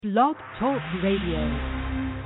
Blog Talk Radio.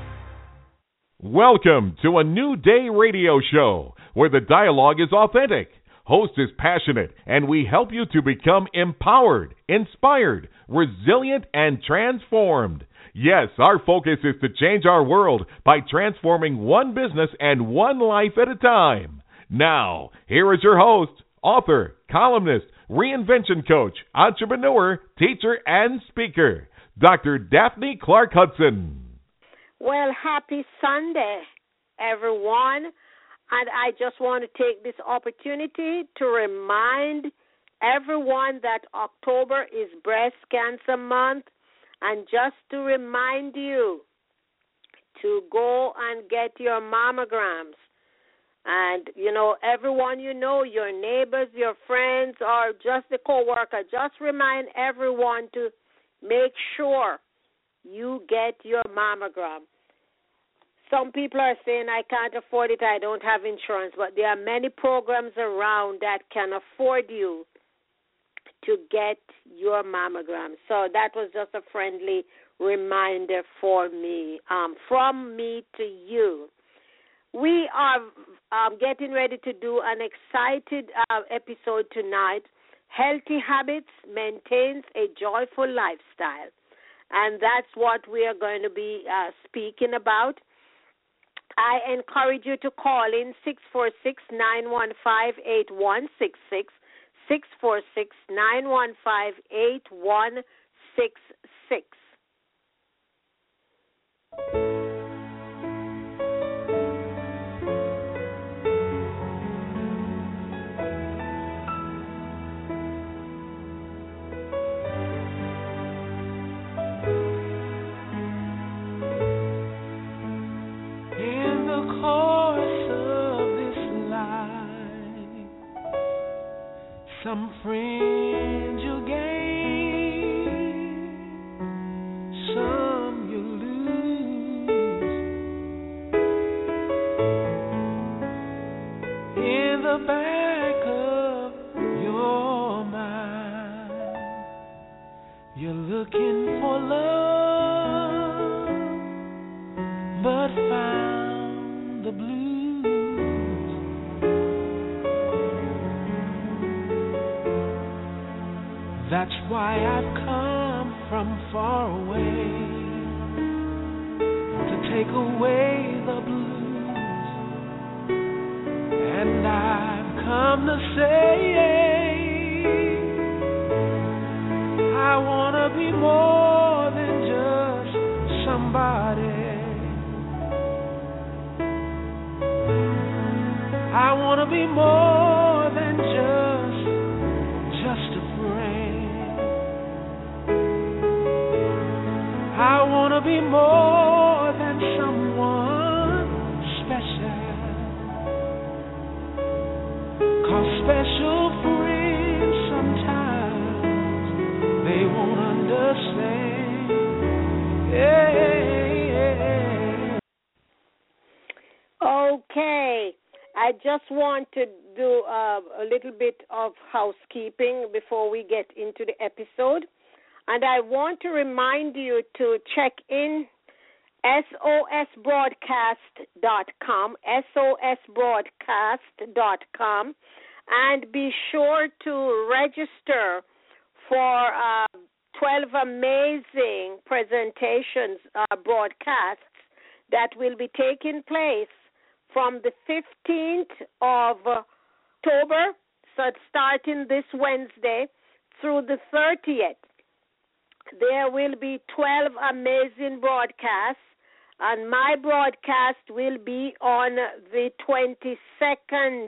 Welcome to a New Day radio show where the dialogue is authentic, host is passionate, and we help you to become empowered, inspired, resilient, and transformed. Yes, our focus is to change our world by transforming one business and one life at a time. Now, here is your host, author, columnist, reinvention coach, entrepreneur, teacher, and speaker, Dr. Daphne Clark Hudson. Well, happy Sunday, everyone. And I just want to take this opportunity to remind everyone that October is Breast Cancer Month, and just to remind you to go and get your mammograms. And, everyone your neighbors, your friends, or just a coworker, just remind everyone to make sure you get your mammogram. Some people are saying, I can't afford it, I don't have insurance, but there are many programs around that can afford you to get your mammogram. So that was just a friendly reminder for me, from me to you. We are getting ready to do an excited episode tonight. Healthy habits maintains a joyful lifestyle. And that's what we are going to be speaking about. I encourage you to call in 646-915-8166, 646-915-8166. Some friends you gain, some you lose. In the back of your mind, you're looking for love, but found the blues. That's why I've come from far away to take away the blues. And I've come to say I want to be more than just somebody. I want to be more than just a friend. I want to be more than someone special. 'Cause special friends sometimes they won't understand. Yeah. Okay. I just want to do a little bit of housekeeping before we get into the episode. And I want to remind you to check in sosbroadcast.com, sosbroadcast.com, and be sure to register for 12 amazing presentations, broadcasts that will be taking place from the 15th of October, so it's starting this Wednesday, through the 30th. There will be 12 amazing broadcasts, and my broadcast will be on the 22nd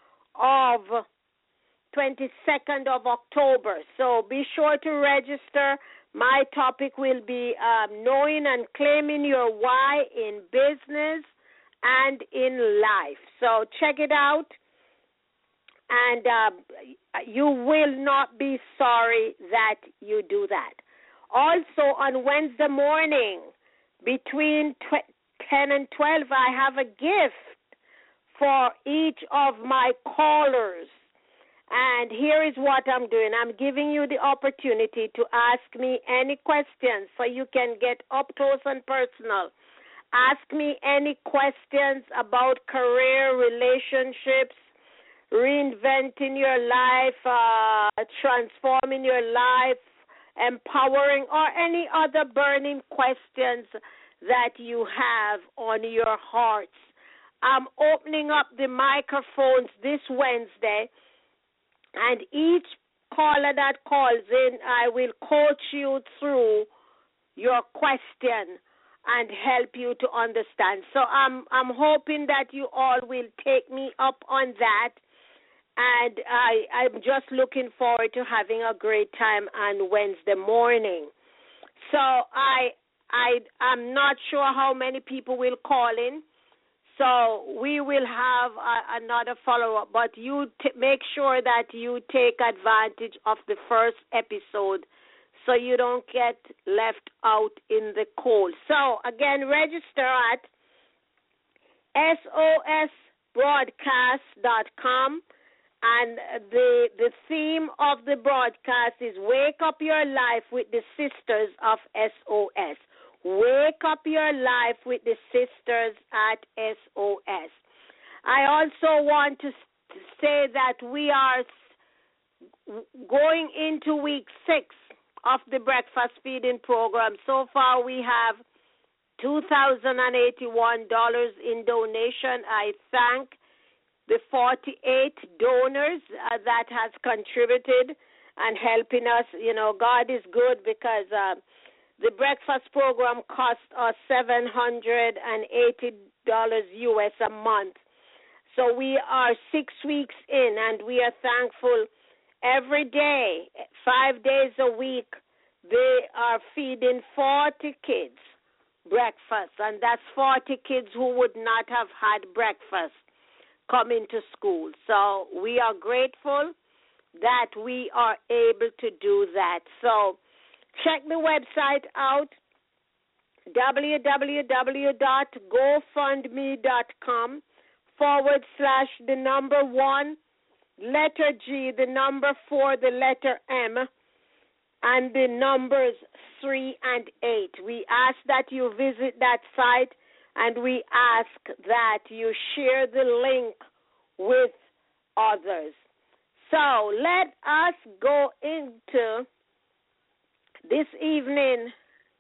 of October. So be sure to register. My topic will be knowing and claiming your why in business and in life. So check it out, and you will not be sorry that you do that. Also, on Wednesday morning, between 10 and 12, I have a gift for each of my callers. And here is what I'm doing. I'm giving you the opportunity to ask me any questions so you can get up close and personal. Ask me any questions about career, relationships, reinventing your life, transforming your life, empowering, or any other burning questions that you have on your hearts. I'm opening up the microphones this Wednesday, and each caller that calls in, I will coach you through your question and help you to understand. So I'm hoping that you all will take me up on that, and I'm just looking forward to having a great time on Wednesday morning. So I'm not sure how many people will call in. So we will have another follow-up, but you make sure that you take advantage of the first episode so you don't get left out in the cold. So, again, register at sosbroadcast.com, and the theme of the broadcast is Wake Up Your Life with the Sisters of SOS. Wake up your life with the sisters at SOS. I also want to say that we are going into week 6 of the breakfast feeding program. So far we have $2,081 in donation. I thank the 48 donors that has contributed and helping us. You know, God is good because the breakfast program costs us $780 US a month. So we are 6 weeks in, and we are thankful every day, 5 days a week. They are feeding 40 kids breakfast, and that's 40 kids who would not have had breakfast coming to school. So we are grateful that we are able to do that. So check the website out, www.gofundme.com/1, letter G, the number 4, the letter M, and the numbers 3 and 8. We ask that you visit that site, and we ask that you share the link with others. So let us go into this evening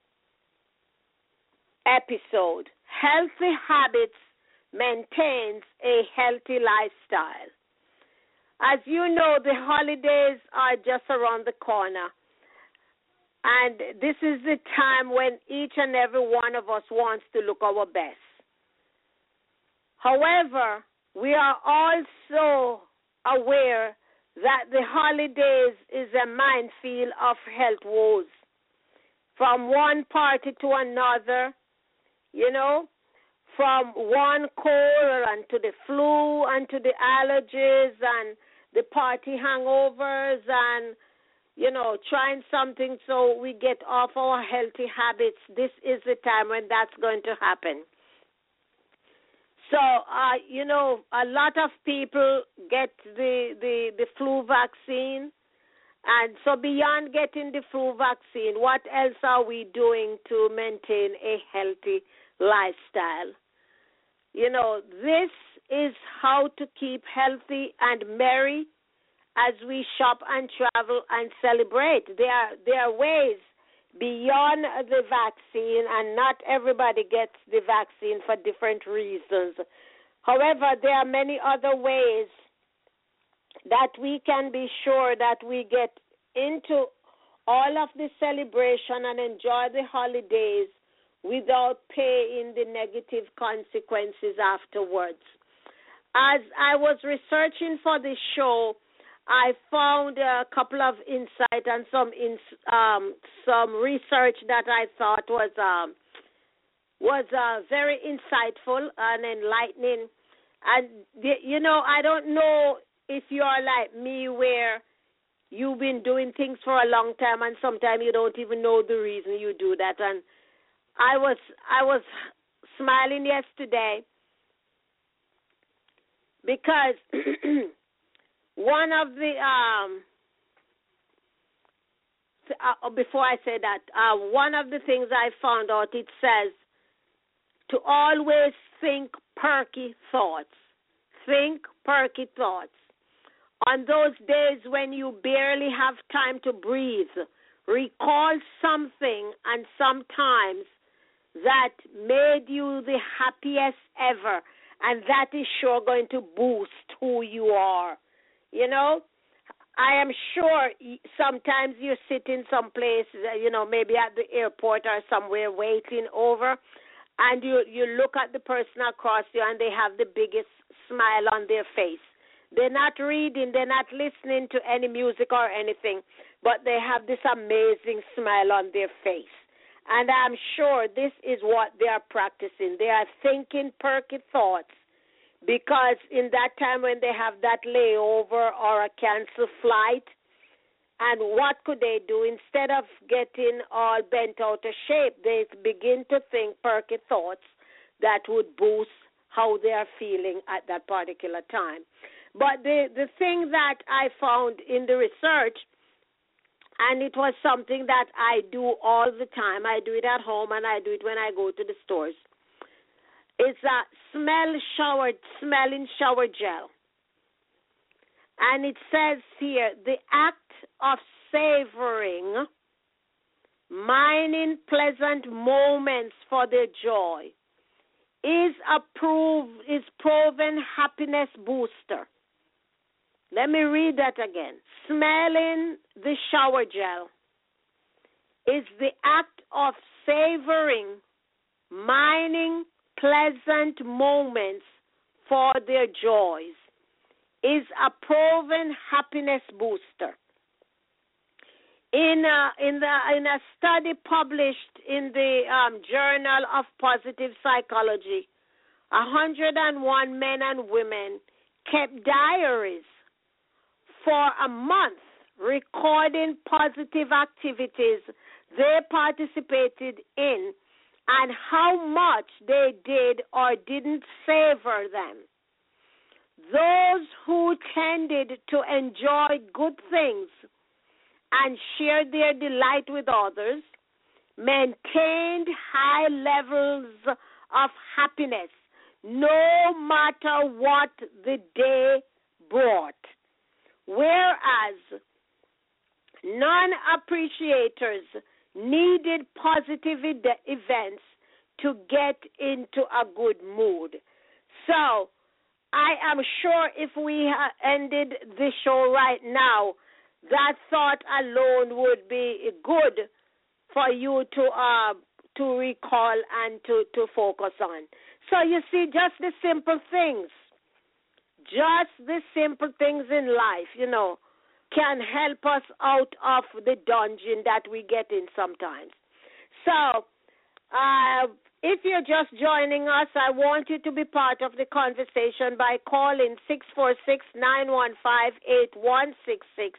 episode. Healthy habits maintains a healthy lifestyle. As you know, the holidays are just around the corner. And this is the time when each and every one of us wants to look our best. However, we are also aware that the holidays is a minefield of health woes. From one party to another, you know, from one cold and to the flu and to the allergies and the party hangovers and, you know, trying something so we get off our healthy habits. This is the time when that's going to happen. So, you know, a lot of people get the flu vaccine. And so beyond getting the flu vaccine, what else are we doing to maintain a healthy lifestyle? You know, this is how to keep healthy and merry as we shop and travel and celebrate. There are ways beyond the vaccine, and not everybody gets the vaccine for different reasons. However, there are many other ways that we can be sure that we get into all of the celebration and enjoy the holidays without paying the negative consequences afterwards. As I was researching for this show, I found a couple of insight and some research that I thought was very insightful and enlightening. And, you know, I don't know if you are like me where you've been doing things for a long time and sometimes you don't even know the reason you do that. And I was smiling yesterday because one of the before I say that, one of the things I found out, it says to always think perky thoughts. Think perky thoughts. On those days when you barely have time to breathe, recall something and sometimes that made you the happiest ever, and that is sure going to boost who you are. You know, I am sure sometimes you sit in some place, maybe at the airport or somewhere waiting over, and you look at the person across you and they have the biggest smile on their face. They're not reading, they're not listening to any music or anything, but they have this amazing smile on their face. And I'm sure this is what they are practicing. They are thinking perky thoughts, because in that time when they have that layover or a canceled flight, and what could they do? Instead of getting all bent out of shape, they begin to think perky thoughts that would boost how they are feeling at that particular time. But the thing that I found in the research, and it was something that I do all the time, I do it at home and I do it when I go to the stores, it's a smelling shower gel. And it says here, the act of savoring, mining pleasant moments for their joy, is proven happiness booster. Let me read that again. Smelling the shower gel is the act of savoring, mining pleasant moments for their joys, is a proven happiness booster. In a study published in the Journal of Positive Psychology, 101 men and women kept diaries for a month, recording positive activities they participated in and how much they did or didn't savor them. Those who tended to enjoy good things and shared their delight with others maintained high levels of happiness no matter what the day brought. Whereas non-appreciators needed positive events to get into a good mood. So I am sure if we ended the show right now, that thought alone would be good for you to recall and to focus on. So you see, just the simple things in life, can help us out of the dungeon that we get in sometimes. So if you're just joining us, I want you to be part of the conversation by calling 646-915-8166,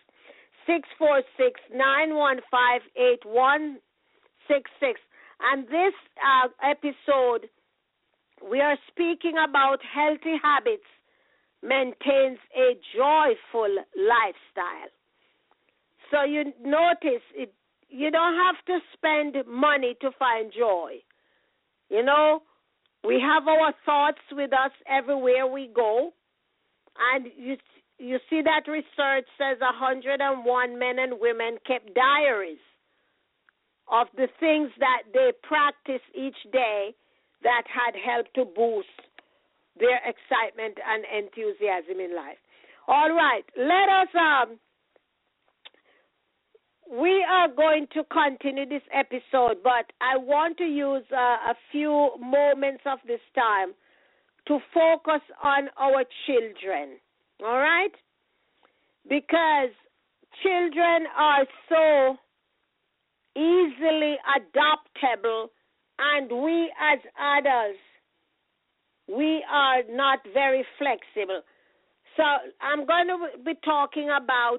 646-915-8166. And this episode, we are speaking about healthy habits maintains a joyful lifestyle. So you notice you don't have to spend money to find joy. We have our thoughts with us everywhere we go. And you see that research says 101 men and women kept diaries of the things that they practice each day that had helped to boost their excitement and enthusiasm in life. All right, let us, we are going to continue this episode, but I want to use a few moments of this time to focus on our children, all right? Because children are so easily adoptable, and we as adults, we are not very flexible. So I'm going to be talking about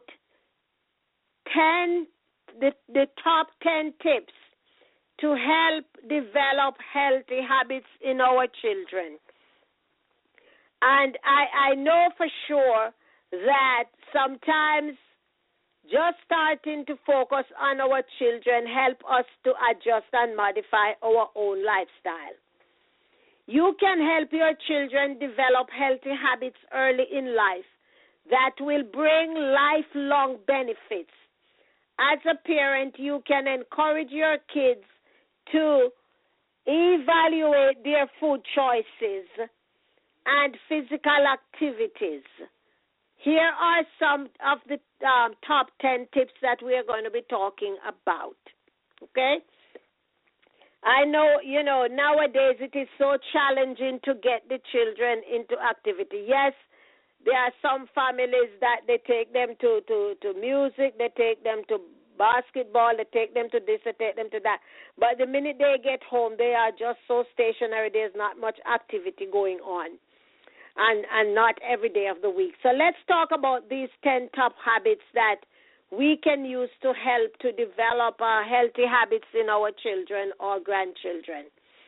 the top 10 tips to help develop healthy habits in our children. And I know for sure that sometimes just starting to focus on our children help us to adjust and modify our own lifestyle. You can help your children develop healthy habits early in life that will bring lifelong benefits. As a parent, you can encourage your kids to evaluate their food choices and physical activities. Here are some of the top 10 tips that we are going to be talking about. Okay? I know, nowadays it is so challenging to get the children into activity. Yes, there are some families that they take them to music, they take them to basketball, they take them to this, they take them to that. But the minute they get home, they are just so stationary. There's not much activity going on, and not every day of the week. So let's talk about these 10 top habits that we can use to help to develop healthy habits in our children or grandchildren.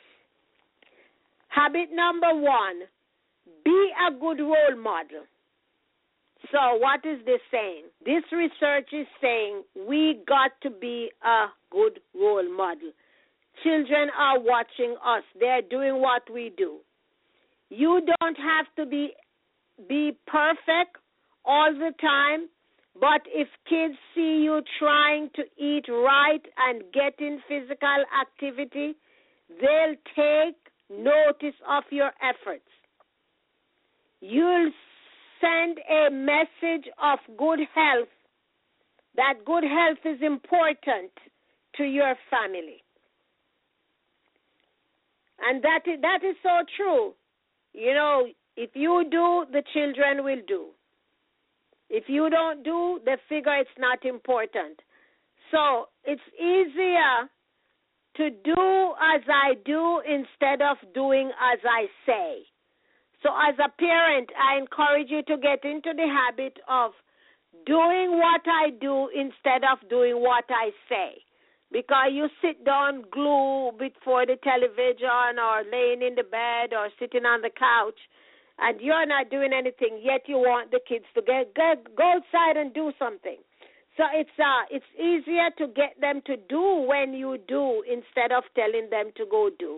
Habit number 1, be a good role model. So what is this saying? This research is saying we got to be a good role model. Children are watching us. They're doing what we do. You don't have to be perfect all the time, but if kids see you trying to eat right and get in physical activity, they'll take notice of your efforts. You'll send a message of good health, that good health is important to your family. And that is so true. If you do, the children will do. If you don't do, they figure it's not important. So it's easier to do as I do instead of doing as I say. So as a parent, I encourage you to get into the habit of doing what I do instead of doing what I say. Because you sit down glued before the television or laying in the bed or sitting on the couch, and you're not doing anything, yet you want the kids to go outside and do something. So it's easier to get them to do when you do instead of telling them to go do.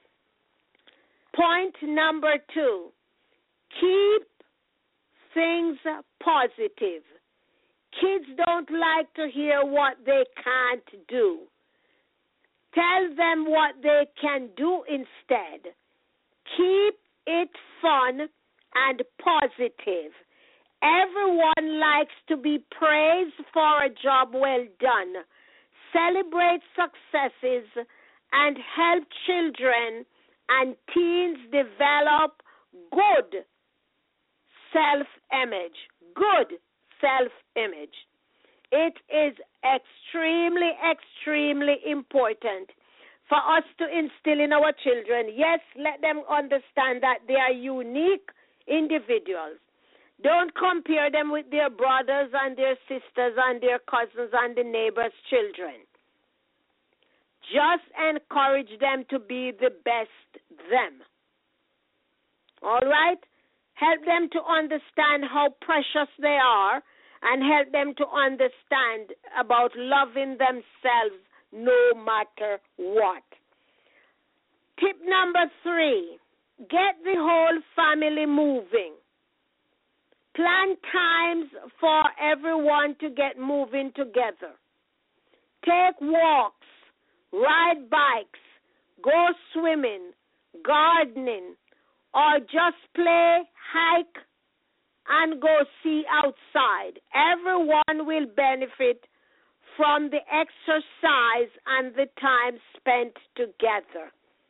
Point number 2, keep things positive. Kids don't like to hear what they can't do. Tell them what they can do instead. Keep it fun and positive. Everyone likes to be praised for a job well done. Celebrate successes and help children and teens develop good self-image. Good self-image. It is extremely, extremely important for us to instill in our children. Yes, let them understand that they are unique individuals. Don't compare them with their brothers and their sisters and their cousins and the neighbors' children. Just encourage them to be the best them. All right? Help them to understand how precious they are and help them to understand about loving themselves no matter what. Tip number 3, get the whole family moving. Plan times for everyone to get moving together. Take walks, ride bikes, go swimming, gardening, or just play, hike, and go see outside. Everyone will benefit from the exercise and the time spent together.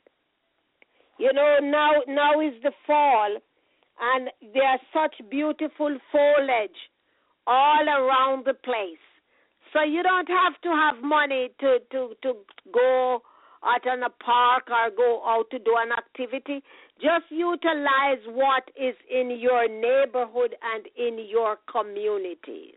Now is the fall, and there are such beautiful foliage all around the place. So you don't have to have money to go out in a park or go out to do an activity. Just utilize what is in your neighborhood and in your communities.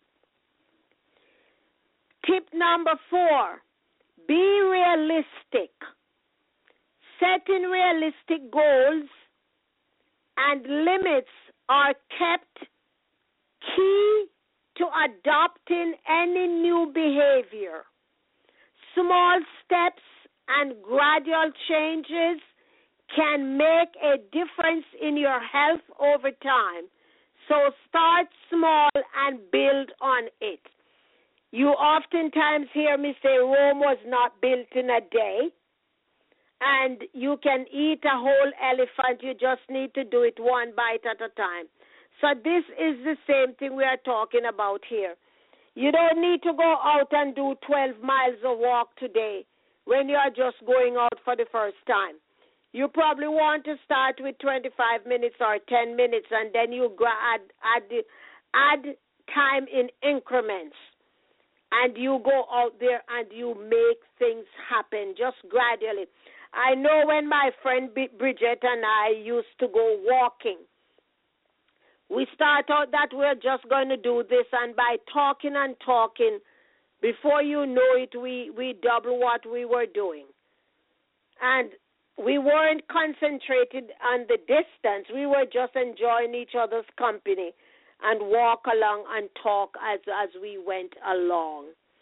Tip number 4, be realistic. Setting realistic goals and limits are kept key to adopting any new behavior. Small steps and gradual changes can make a difference in your health over time. So start small and build on it. You oftentimes hear me say Rome was not built in a day, and you can eat a whole elephant. You just need to do it one bite at a time. So this is the same thing we are talking about here. You don't need to go out and do 12 miles of walk today when you are just going out for the first time. You probably want to start with 25 minutes or 10 minutes, and then you add time in increments. And you go out there and you make things happen just gradually. I know when my friend Bridget and I used to go walking, we start out that we're just going to do this, and by talking and talking, before you know it, we double what we were doing. And we weren't concentrated on the distance. We were just enjoying each other's company and walk along and talk as we went along.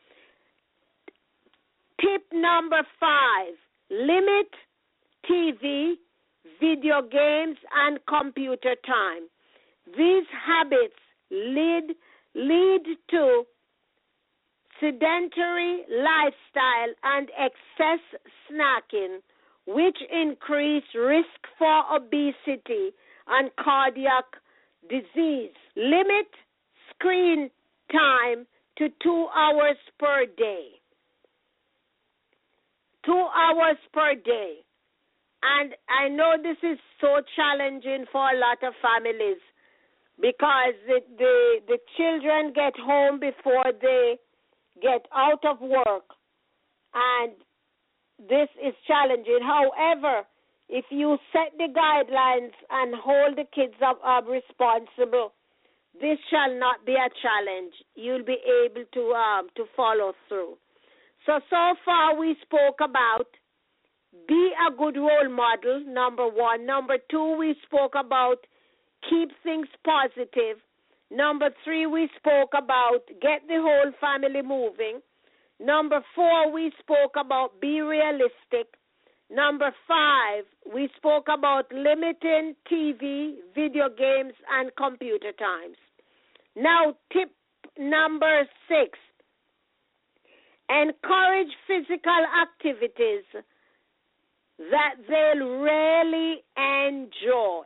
Tip number 5, limit TV, video games, and computer time. These habits lead to sedentary lifestyle and excess snacking, which increase risk for obesity and cardiac disease. Limit screen time to 2 hours per day. 2 hours per day. And I know this is so challenging for a lot of families because the children get home before they get out of work, and this is challenging. However, if you set the guidelines and hold the kids up responsible, this shall not be a challenge. You'll be able to follow through. So far we spoke about be a good role model, number 1. Number 2, we spoke about keep things positive. Number 3, we spoke about get the whole family moving. Number 4, we spoke about be realistic. Number 5, we spoke about limiting TV, video games, and computer times. Now, tip number 6, encourage physical activities that they'll really enjoy.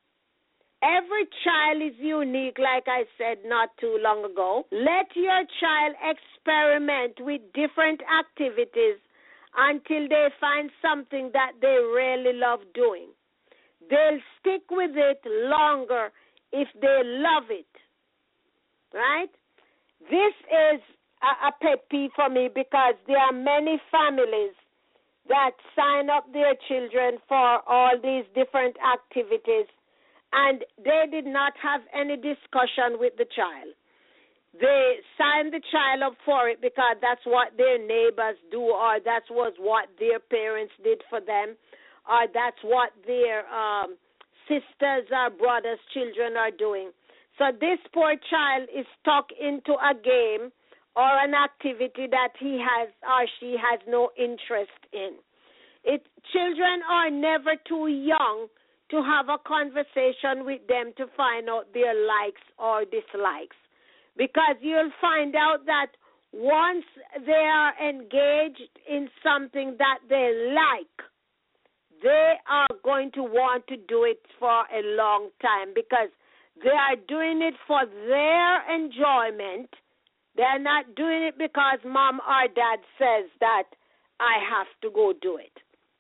Every child is unique, like I said not too long ago. Let your child experiment with different activities until they find something that they really love doing. They'll stick with it longer if they love it, right? This is a pet peeve for me because there are many families that sign up their children for all these different activities, and they did not have any discussion with the child. They signed the child up for it because that's what their neighbors do, or that was what their parents did for them, or that's what their sisters or brothers' children are doing. So this poor child is stuck into a game or an activity that he has or she has no interest in. Children are never too young to have a conversation with them to find out their likes or dislikes, because you'll find out that once they are engaged in something that they like, they are going to want to do it for a long time because they are doing it for their enjoyment. They're not doing it because mom or dad says that I have to go do it.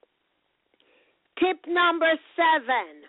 Tip number 7,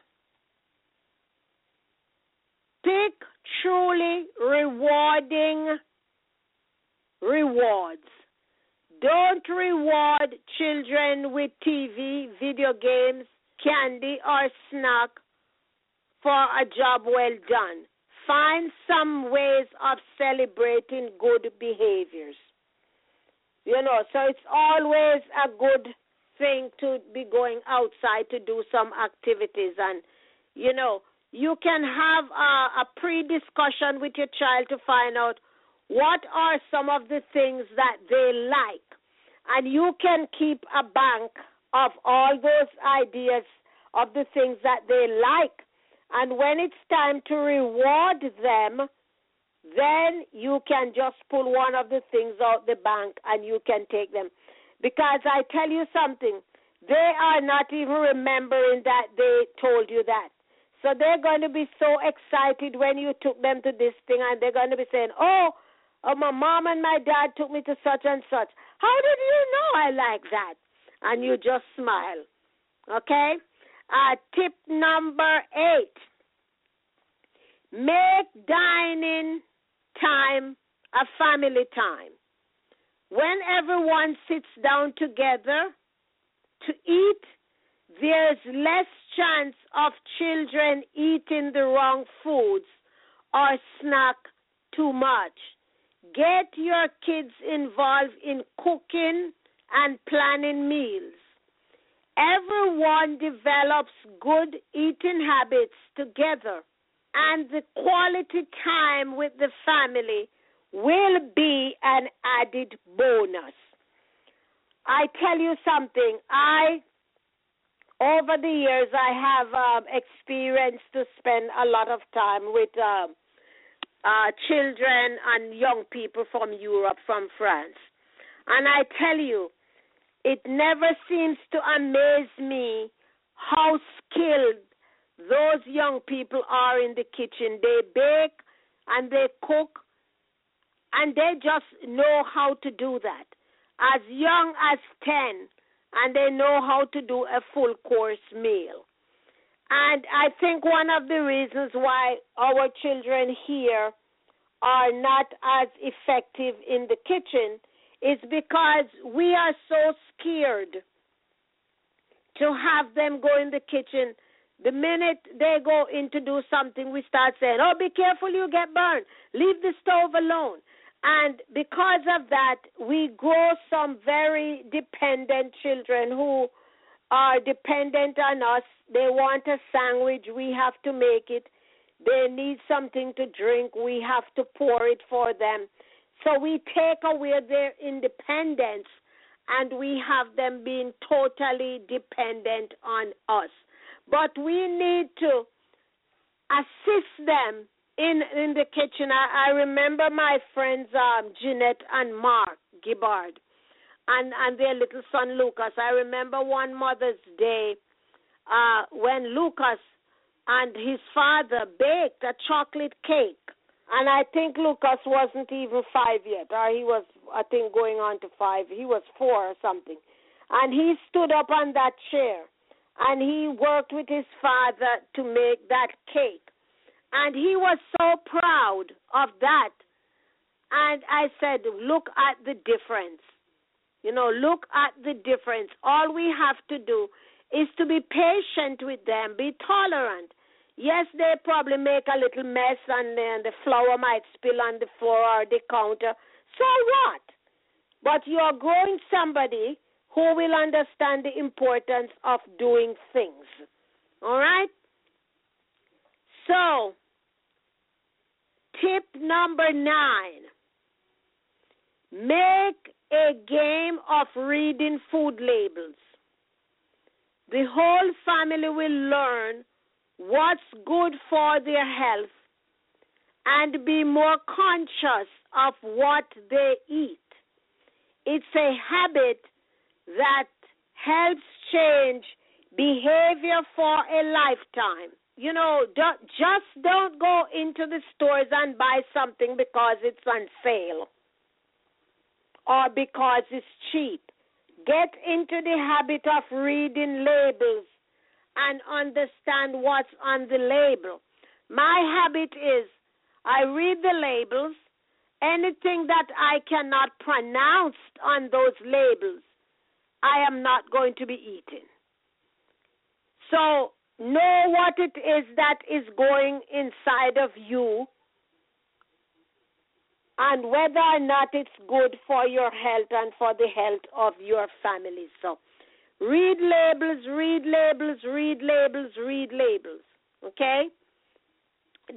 pick truly rewarding rewards. Don't reward children with TV, video games, candy, or snack for a job well done. Find some ways of celebrating good behaviors. So it's always a good thing to be going outside to do some activities. And, you can have a pre-discussion with your child to find out what are some of the things that they like. And you can keep a bank of all those ideas of the things that they like. And when it's time to reward them, then you can just pull one of the things out the bank and you can take them. Because I tell you something, they are not even remembering that they told you that. So they're going to be so excited when you took them to this thing, and they're going to be saying, oh, my mom and my dad took me to such and such. How did you know I like that? And you just smile. Okay? Tip number 8. Make dining time a family time. When everyone sits down together to eat, there's less chance of children eating the wrong foods or snack too much. Get your kids involved in cooking and planning meals. Everyone develops good eating habits together, and the quality time with the family will be an added bonus. I tell you something, over the years, I have experienced to spend a lot of time with children and young people from Europe, from France. And I tell you, it never seems to amaze me how skilled those young people are in the kitchen. They bake and they cook, and they just know how to do that. As young as 10, and they know how to do a full course meal. And I think one of the reasons why our children here are not as effective in the kitchen is because we are so scared to have them go in the kitchen. The minute they go in to do something, we start saying, oh, be careful, you get burned. Leave the stove alone. And because of that, we grow some very dependent children who are dependent on us. They want a sandwich, we have to make it. They need something to drink, we have to pour it for them. So we take away their independence, and we have them being totally dependent on us. But we need to assist them in the kitchen. I remember my friends Jeanette and Mark Gibbard and their little son Lucas. I remember one Mother's Day when Lucas and his father baked a chocolate cake. And I think Lucas wasn't even 5 yet, or he was, I think, going on to 5. He was 4 or something. And he stood up on that chair, and he worked with his father to make that cake. And he was so proud of that. And I said, look at the difference. You know, look at the difference. All we have to do is to be patient with them, be tolerant. Yes, they probably make a little mess, and then the flour might spill on the floor or the counter. So what? But you're growing somebody who will understand the importance of doing things. All right? So, tip number 9. Make a game of reading food labels. The whole family will learn what's good for their health and be more conscious of what they eat. It's a habit that helps change behavior for a lifetime. You know, just don't go into the stores and buy something because it's on sale or because it's cheap. Get into the habit of reading labels and understand what's on the label. My habit is I read the labels. Anything that I cannot pronounce on those labels, I am not going to be eating. So know what it is that is going inside of you and whether or not it's good for your health and for the health of your family. So read labels, read labels, read labels, read labels. Okay?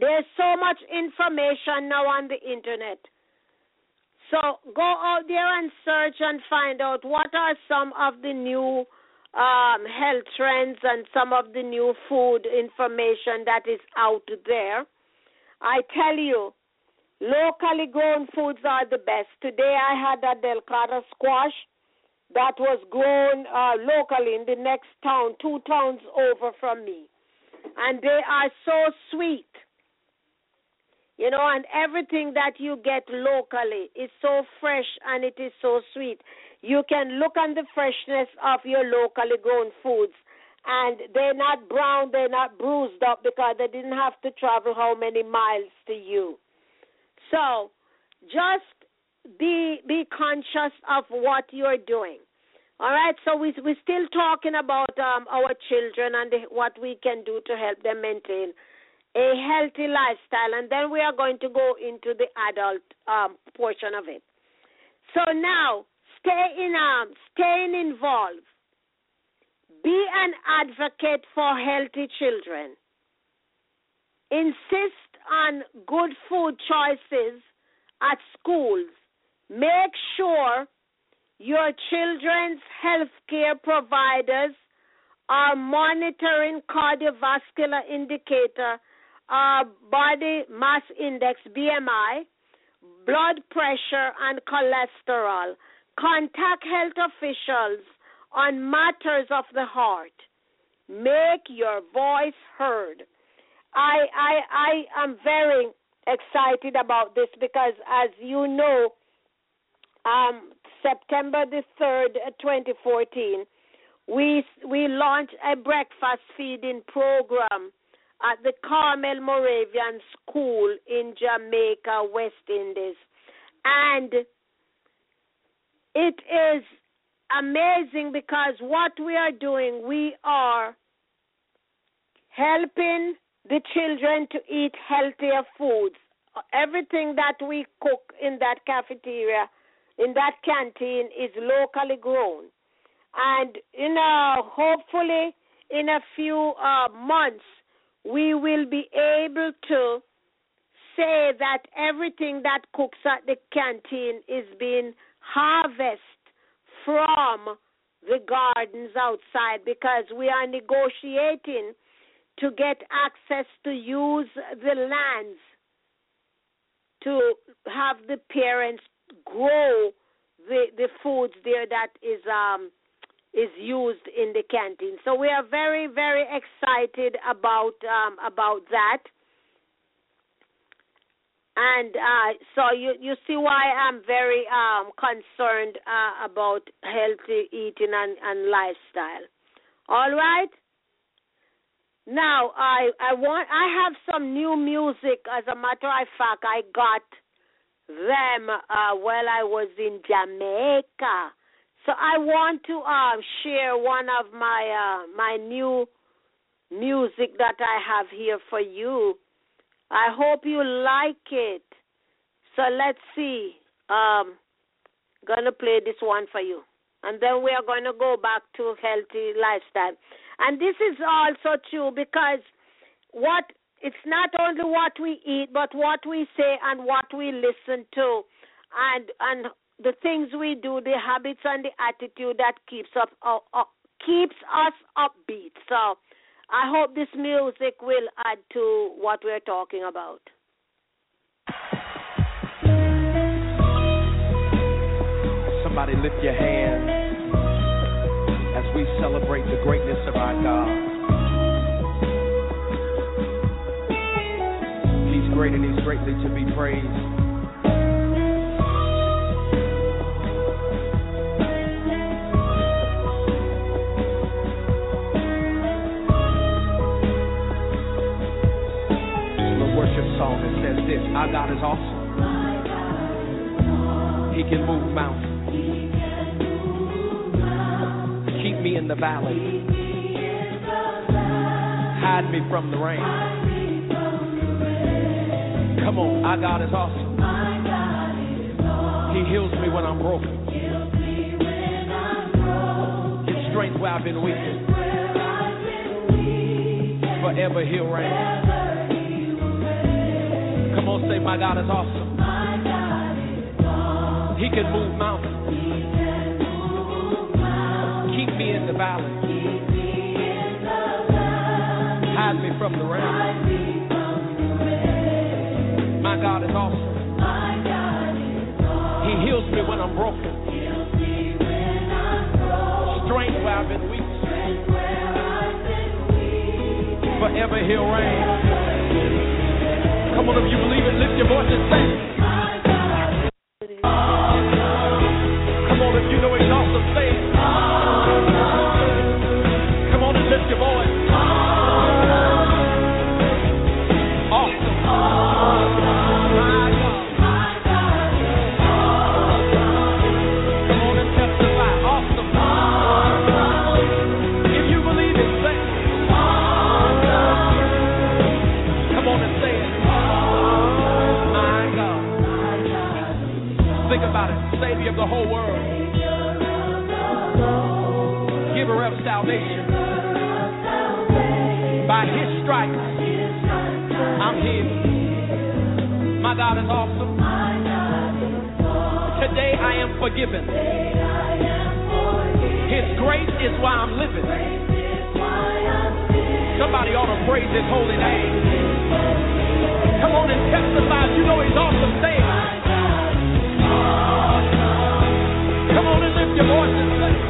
There's so much information now on the internet. So go out there and search and find out what are some of the new health trends and some of the new food information that is out there. I tell you, locally grown foods are the best. Today I had a delicata squash that was grown locally in the next town, 2 towns over from me. And they are so sweet. You know, and everything that you get locally is so fresh and it is so sweet. You can look on the freshness of your locally grown foods, and they're not brown, they're not bruised up because they didn't have to travel how many miles to you. So just be conscious of what you're doing. All right, so we're still talking about our children and what we can do to help them maintain a healthy lifestyle, and then we are going to go into the adult portion of it. So now, staying involved. Be an advocate for healthy children. Insist on good food choices at schools. Make sure your children's health care providers are monitoring cardiovascular indicator, body mass index, BMI, blood pressure, and cholesterol. Contact health officials on matters of the heart. Make your voice heard. I am very excited about this because, as you know, September the 3rd, 2014, we launched a breakfast feeding program at the Carmel Moravian School in Jamaica, West Indies. And it is amazing because what we are doing, we are helping the children to eat healthier foods. Everything that we cook in that cafeteria, in that canteen, is locally grown. And, hopefully in a few months, we will be able to say that everything that cooks at the canteen is being harvested from the gardens outside, because we are negotiating to get access to use the lands to have the parents grow the foods there that is used in the canteen. So we are very, very excited about that. And so you see why I'm very concerned about healthy eating and lifestyle. All right? Now, I have some new music. As a matter of fact, I got them while I was in Jamaica. So I want to share one of my new music that I have here for you. I hope you like it. So let's see. Gonna play this one for you. And then we are going to go back to healthy lifestyle. And this is also true because it's not only what we eat, but what we say and what we listen to, and the things we do, the habits and the attitude that keeps us upbeat. So I hope this music will add to what we're talking about. Somebody lift your hands as we celebrate the greatness of our God. He's great and he's greatly to be praised. Song that says this: our God is awesome. He can move mountains. Keep me in the valley. Hide me from the rain. Come on, our God is awesome. He heals me when I'm broken. Gives strength where I've been weak. Forever he'll reign. on, say, my God is awesome. He can move mountains. Keep me in the valley. Hide me from the rain. My God is awesome. He heals me when I'm broken. Strength where I've been weak. Forever he'll reign. Come on, if you believe it, lift your voice and sing. Come on, if you know he's awesome, say it. Come on and lift your voice. Awesome. My God. Come on and testify. Awesome. If you believe it, say it. Come on and say it. My God. Think about it. Savior of the whole world. Giver of salvation. By his stripes, I'm healed. My God is awesome. Today I am forgiven. His grace is why I'm living. Somebody ought to praise his holy name. Come on and testify. You know he's awesome. Say it. Come on and lift your voice and say it.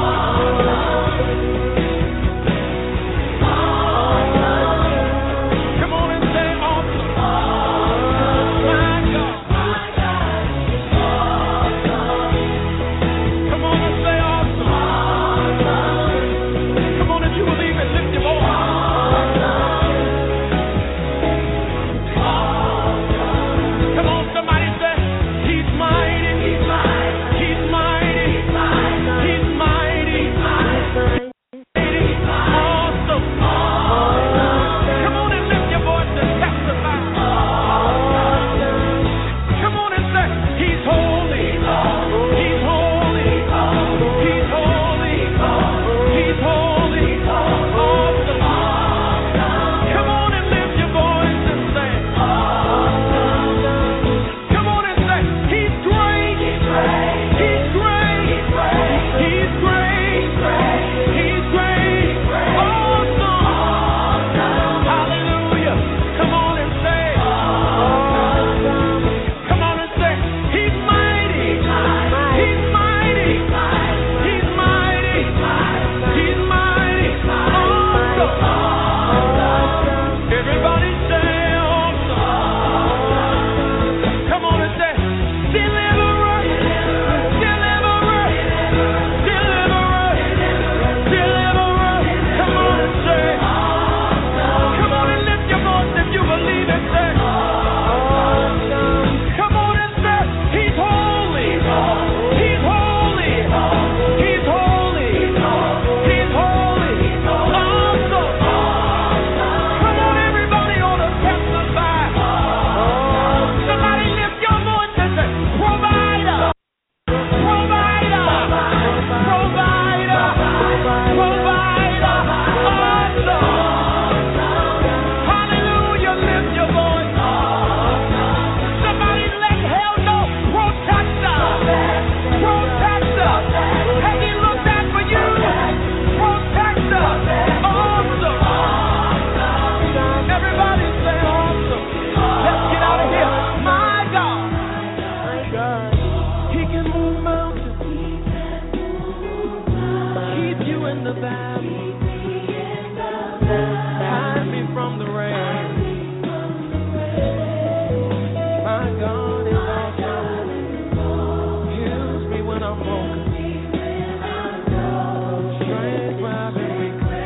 Come on and say awesome. My God. Come on and say awesome. Come on, if you believe it, lift your voice. Come on, somebody say, he's mighty. He's mighty. He's mighty. He's mighty. Awesome. Come on and lift your voice and testify. Come on and say, he's holy. He's holy. He's holy. He's holy. Awesome. Come on and lift your voice and say, come on and say, he's great. He's great. He's great. He's great. He's great. Awesome. Hallelujah. Come on and say, come on and say, he's mighty. He's mighty. He's mighty. He's mighty. Awesome. Everybody say awesome. Come on and say, deliverer. Deliverer. Deliverer. Deliverer. Come on and say, come on and lift your voice if you believe it. Say, come on and say, he's holy. He's holy. He's holy. He's holy. Awesome. Come on, everybody ought to testify. Somebody lift your voice and say, provider. Provider. Provider. Provider. Awesome. Hallelujah. Lift your voice. Somebody let hell know. Protector. Protector. Has he looked out for you? Protector. Awesome. Everybody say awesome. Let's get out of here. My God. He can move mountains. Keep you in the valley. Hide me from the rain. My God is awesome. Heals me when I'm broken. Strength where I've been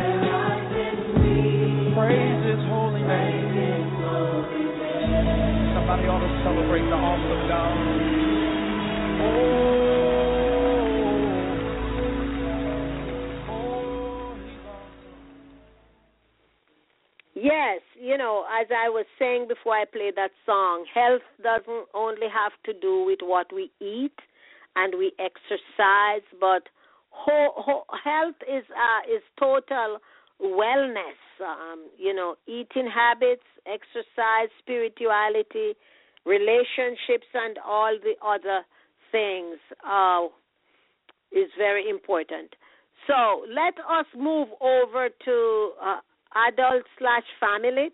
weak. Praise his holy name. Somebody ought to celebrate the awesome God. Oh, he's awesome. Yes, as I was saying before I played that song, health doesn't only have to do with what we eat and we exercise, but health is total wellness, eating habits, exercise, spirituality, relationships, and all the other things is very important. So let us move over to adult/family.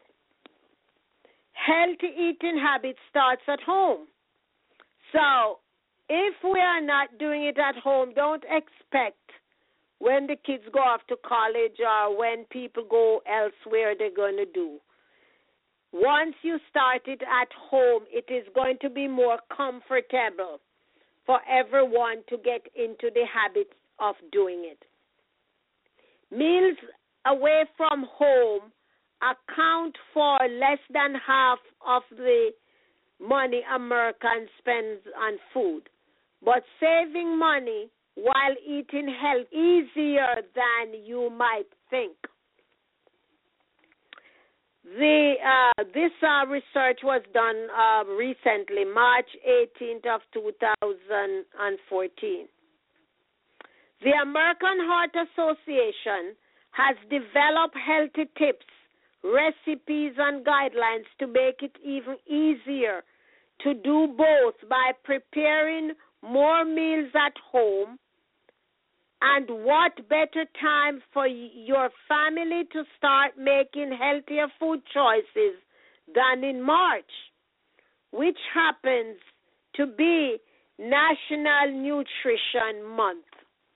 Healthy eating habits starts at home. So if we are not doing it at home, don't expect when the kids go off to college or when people go elsewhere they're going to do. Once you start it at home, it is going to be more comfortable for everyone to get into the habit of doing it. Meals away from home account for less than half of the money Americans spend on food, but saving money while eating health easier than you might think. This research was done recently, March 18th of 2014. The American Heart Association has developed healthy tips, recipes, and guidelines to make it even easier to do both by preparing more meals at home. And what better time for your family to start making healthier food choices than in March, which happens to be National Nutrition Month.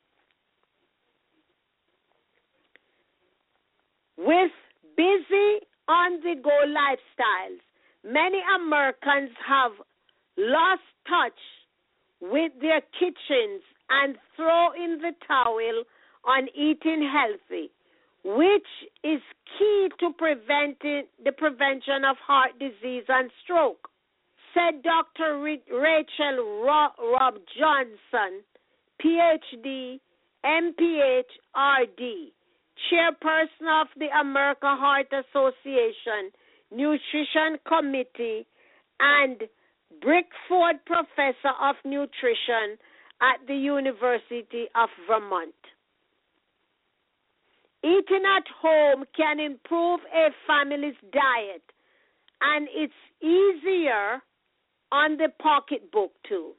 With busy, on-the-go lifestyles, many Americans have lost touch with their kitchens and throw in the towel on eating healthy, which is key to preventing the prevention of heart disease and stroke, said Dr. Rachel Rob Johnson, PhD, MPH, RD, chairperson of the American Heart Association Nutrition Committee and Brickford Professor of Nutrition at the University of Vermont. Eating at home can improve a family's diet, and it's easier on the pocketbook too.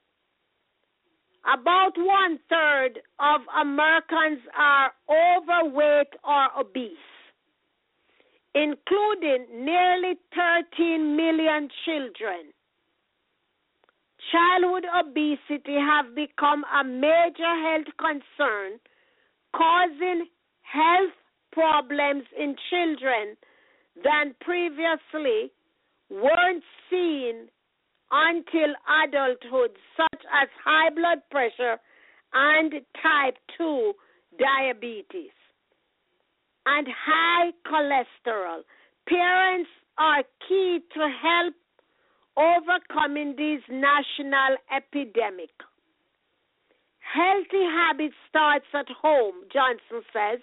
About 1/3 of Americans are overweight or obese, including nearly 13 million children. Childhood obesity have become a major health concern, causing health problems in children that previously weren't seen until adulthood, such as high blood pressure and type 2 diabetes and high cholesterol. Parents are key to help overcoming this national epidemic. Healthy habits starts at home, Johnson says.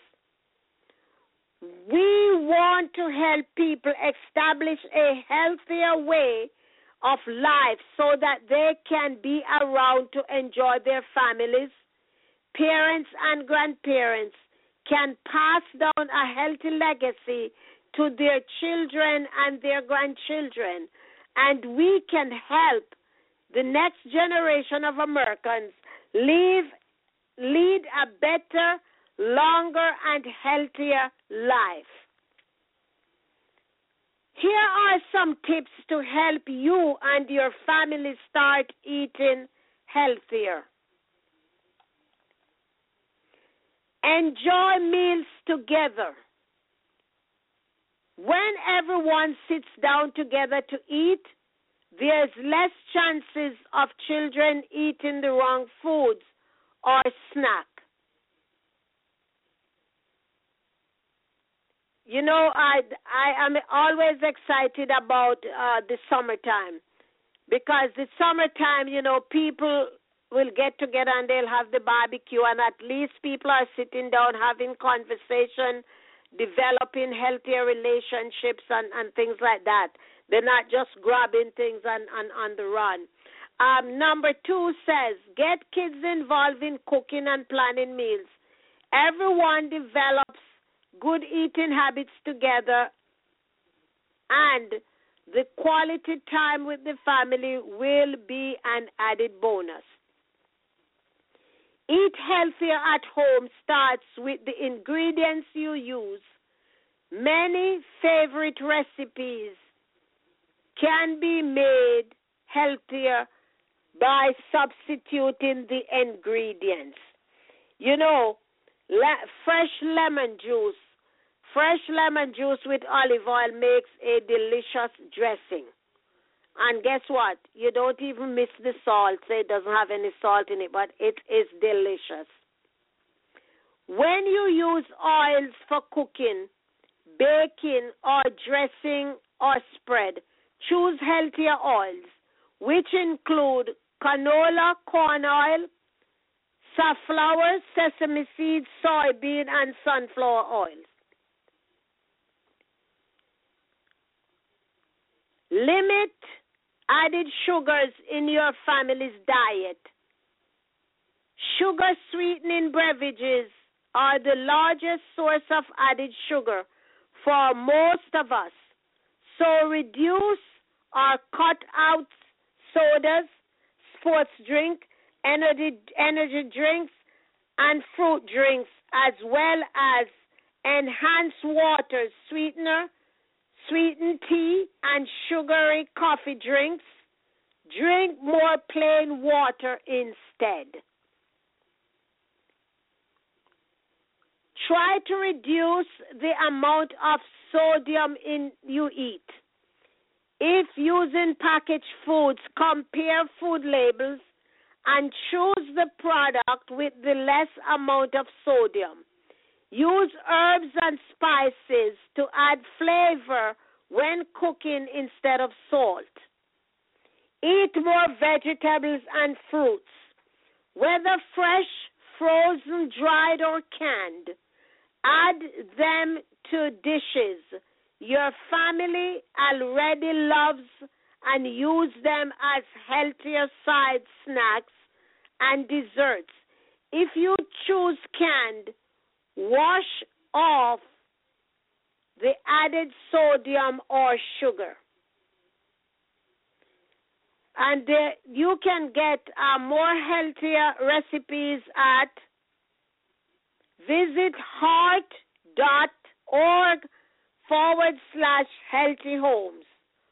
We want to help people establish a healthier way of life so that they can be around to enjoy their families. Parents and grandparents can pass down a healthy legacy to their children and their grandchildren, and we can help the next generation of Americans lead a better, longer, and healthier life. Here are some tips to help you and your family start eating healthier. Enjoy meals together. When everyone sits down together to eat, there's less chances of children eating the wrong foods or snack. You know, I am always excited about the summertime, because the summertime, you know, people will get together and they'll have the barbecue, and at least people are sitting down having conversation, developing healthier relationships and things like that. They're not just grabbing things and on the run. Number 2 says, get kids involved in cooking and planning meals. Everyone develops good eating habits together, and the quality time with the family will be an added bonus. Eat healthier at home starts with the ingredients you use. Many favorite recipes can be made healthier by substituting the ingredients. You know, fresh lemon juice with olive oil makes a delicious dressing. And guess what? You don't even miss the salt. So it doesn't have any salt in it, but it is delicious. When you use oils for cooking, baking, or dressing or spread, choose healthier oils, which include canola, corn oil, safflower, sesame seeds, soybean, and sunflower oils. Limit added sugars in your family's diet. Sugar sweetening beverages are the largest source of added sugar for most of us. So reduce or cut out sodas, sports drink, energy drinks, and fruit drinks, as well as enhanced water, sweetened tea, and sugary coffee drinks. Drink more plain water instead. Try to reduce the amount of sodium you eat. If using packaged foods, compare food labels and choose the product with the less amount of sodium. Use herbs and spices to add flavor when cooking instead of salt. Eat more vegetables and fruits, whether fresh, frozen, dried, or canned. Add them to dishes your family already loves and use them as healthier side snacks and desserts. If you choose canned, wash off the added sodium or sugar. And you can get more healthier recipes at visit heart.org/healthy homes.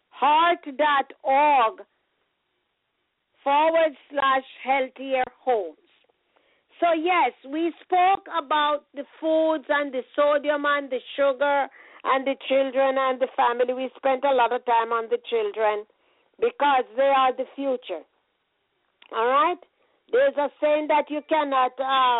heart.org/healthier homes. So yes, we spoke about the foods and the sodium and the sugar and the children and the family. We spent a lot of time on the children because they are the future. All right? There's a saying that you cannot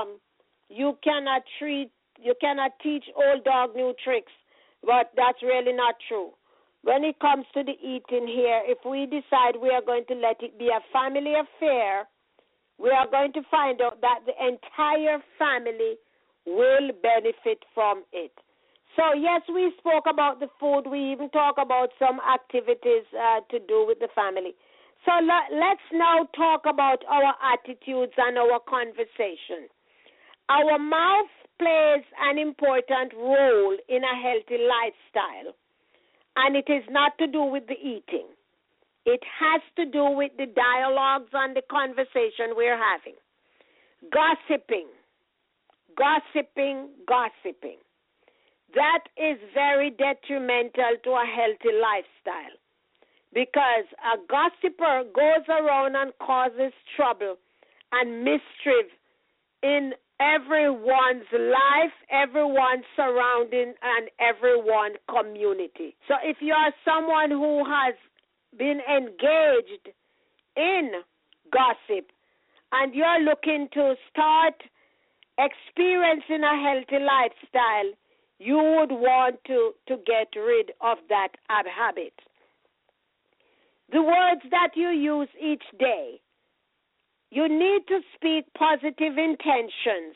teach old dog new tricks, but that's really not true. When it comes to the eating here, if we decide we are going to let it be a family affair, we are going to find out that the entire family will benefit from it. So, yes, we spoke about the food. We even talk about some activities to do with the family. So let's now talk about our attitudes and our conversation. Our mouth plays an important role in a healthy lifestyle, and it is not to do with the eating. It has to do with the dialogues and the conversation we're having. Gossiping. That is very detrimental to a healthy lifestyle because a gossiper goes around and causes trouble and mischief in everyone's life, everyone's surrounding, and everyone's community. So if you are someone who has been engaged in gossip and you're looking to start experiencing a healthy lifestyle, you would want to get rid of that habit. The words that you use each day, you need to speak positive intentions.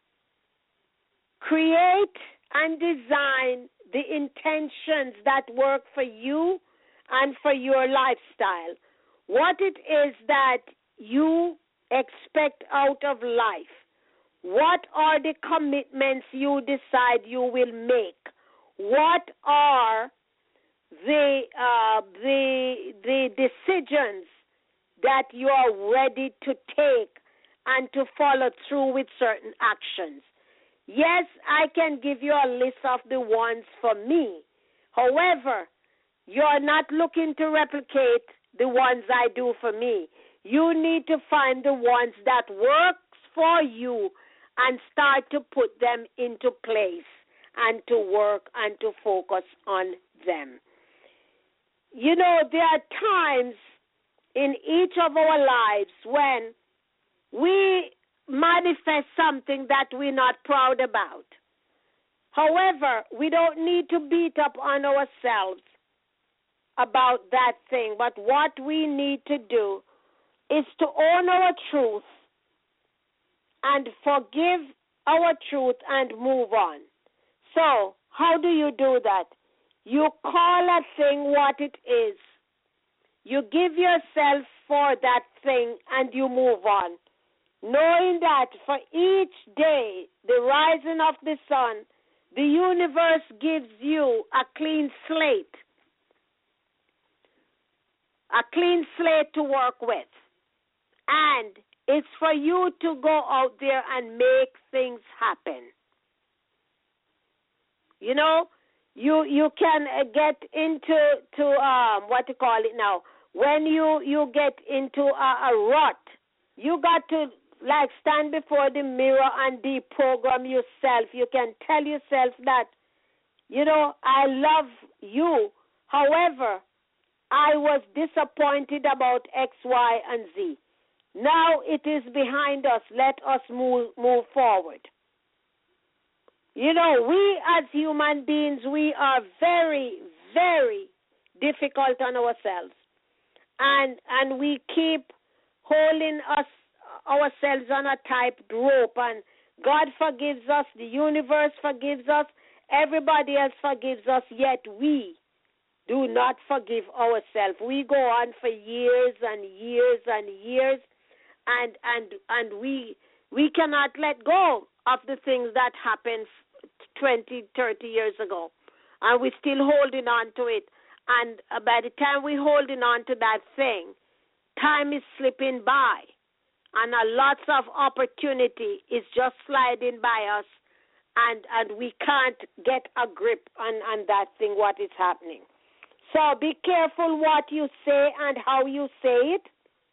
Create and design the intentions that work for you and for your lifestyle. What it is that you expect out of life. What are the commitments you decide you will make? What are the decisions that you are ready to take and to follow through with certain actions? Yes, I can give you a list of the ones for me. However, you're not looking to replicate the ones I do for me. You need to find the ones that works for you and start to put them into place and to work and to focus on them. You know, there are times in each of our lives when we manifest something that we're not proud about. However, we don't need to beat up on ourselves about that thing, but what we need to do is to own our truth and forgive our truth and move on. So, how do you do that? You call a thing what it is. You give yourself for that thing and you move on, knowing that for each day, the rising of the sun, the universe gives you a clean slate to work with. And it's for you to go out there and make things happen. You know, you can get into what you call it now. When you get into a rut, you got to like stand before the mirror and deprogram yourself. You can tell yourself that, you know, I love you. However, I was disappointed about X, Y, and Z. Now it is behind us. Let us move forward. You know, we as human beings, we are very, very difficult on ourselves. And we keep holding ourselves on a tight rope. And God forgives us. The universe forgives us. Everybody else forgives us. Yet we do not forgive ourselves. We go on for years and years and years. And we cannot let go of the things that happened 20, 30 years ago. And we're still holding on to it. And by the time we're holding on to that thing, time is slipping by. And a lots of opportunity is just sliding by us. And we can't get a grip on that thing, what is happening. So be careful what you say and how you say it.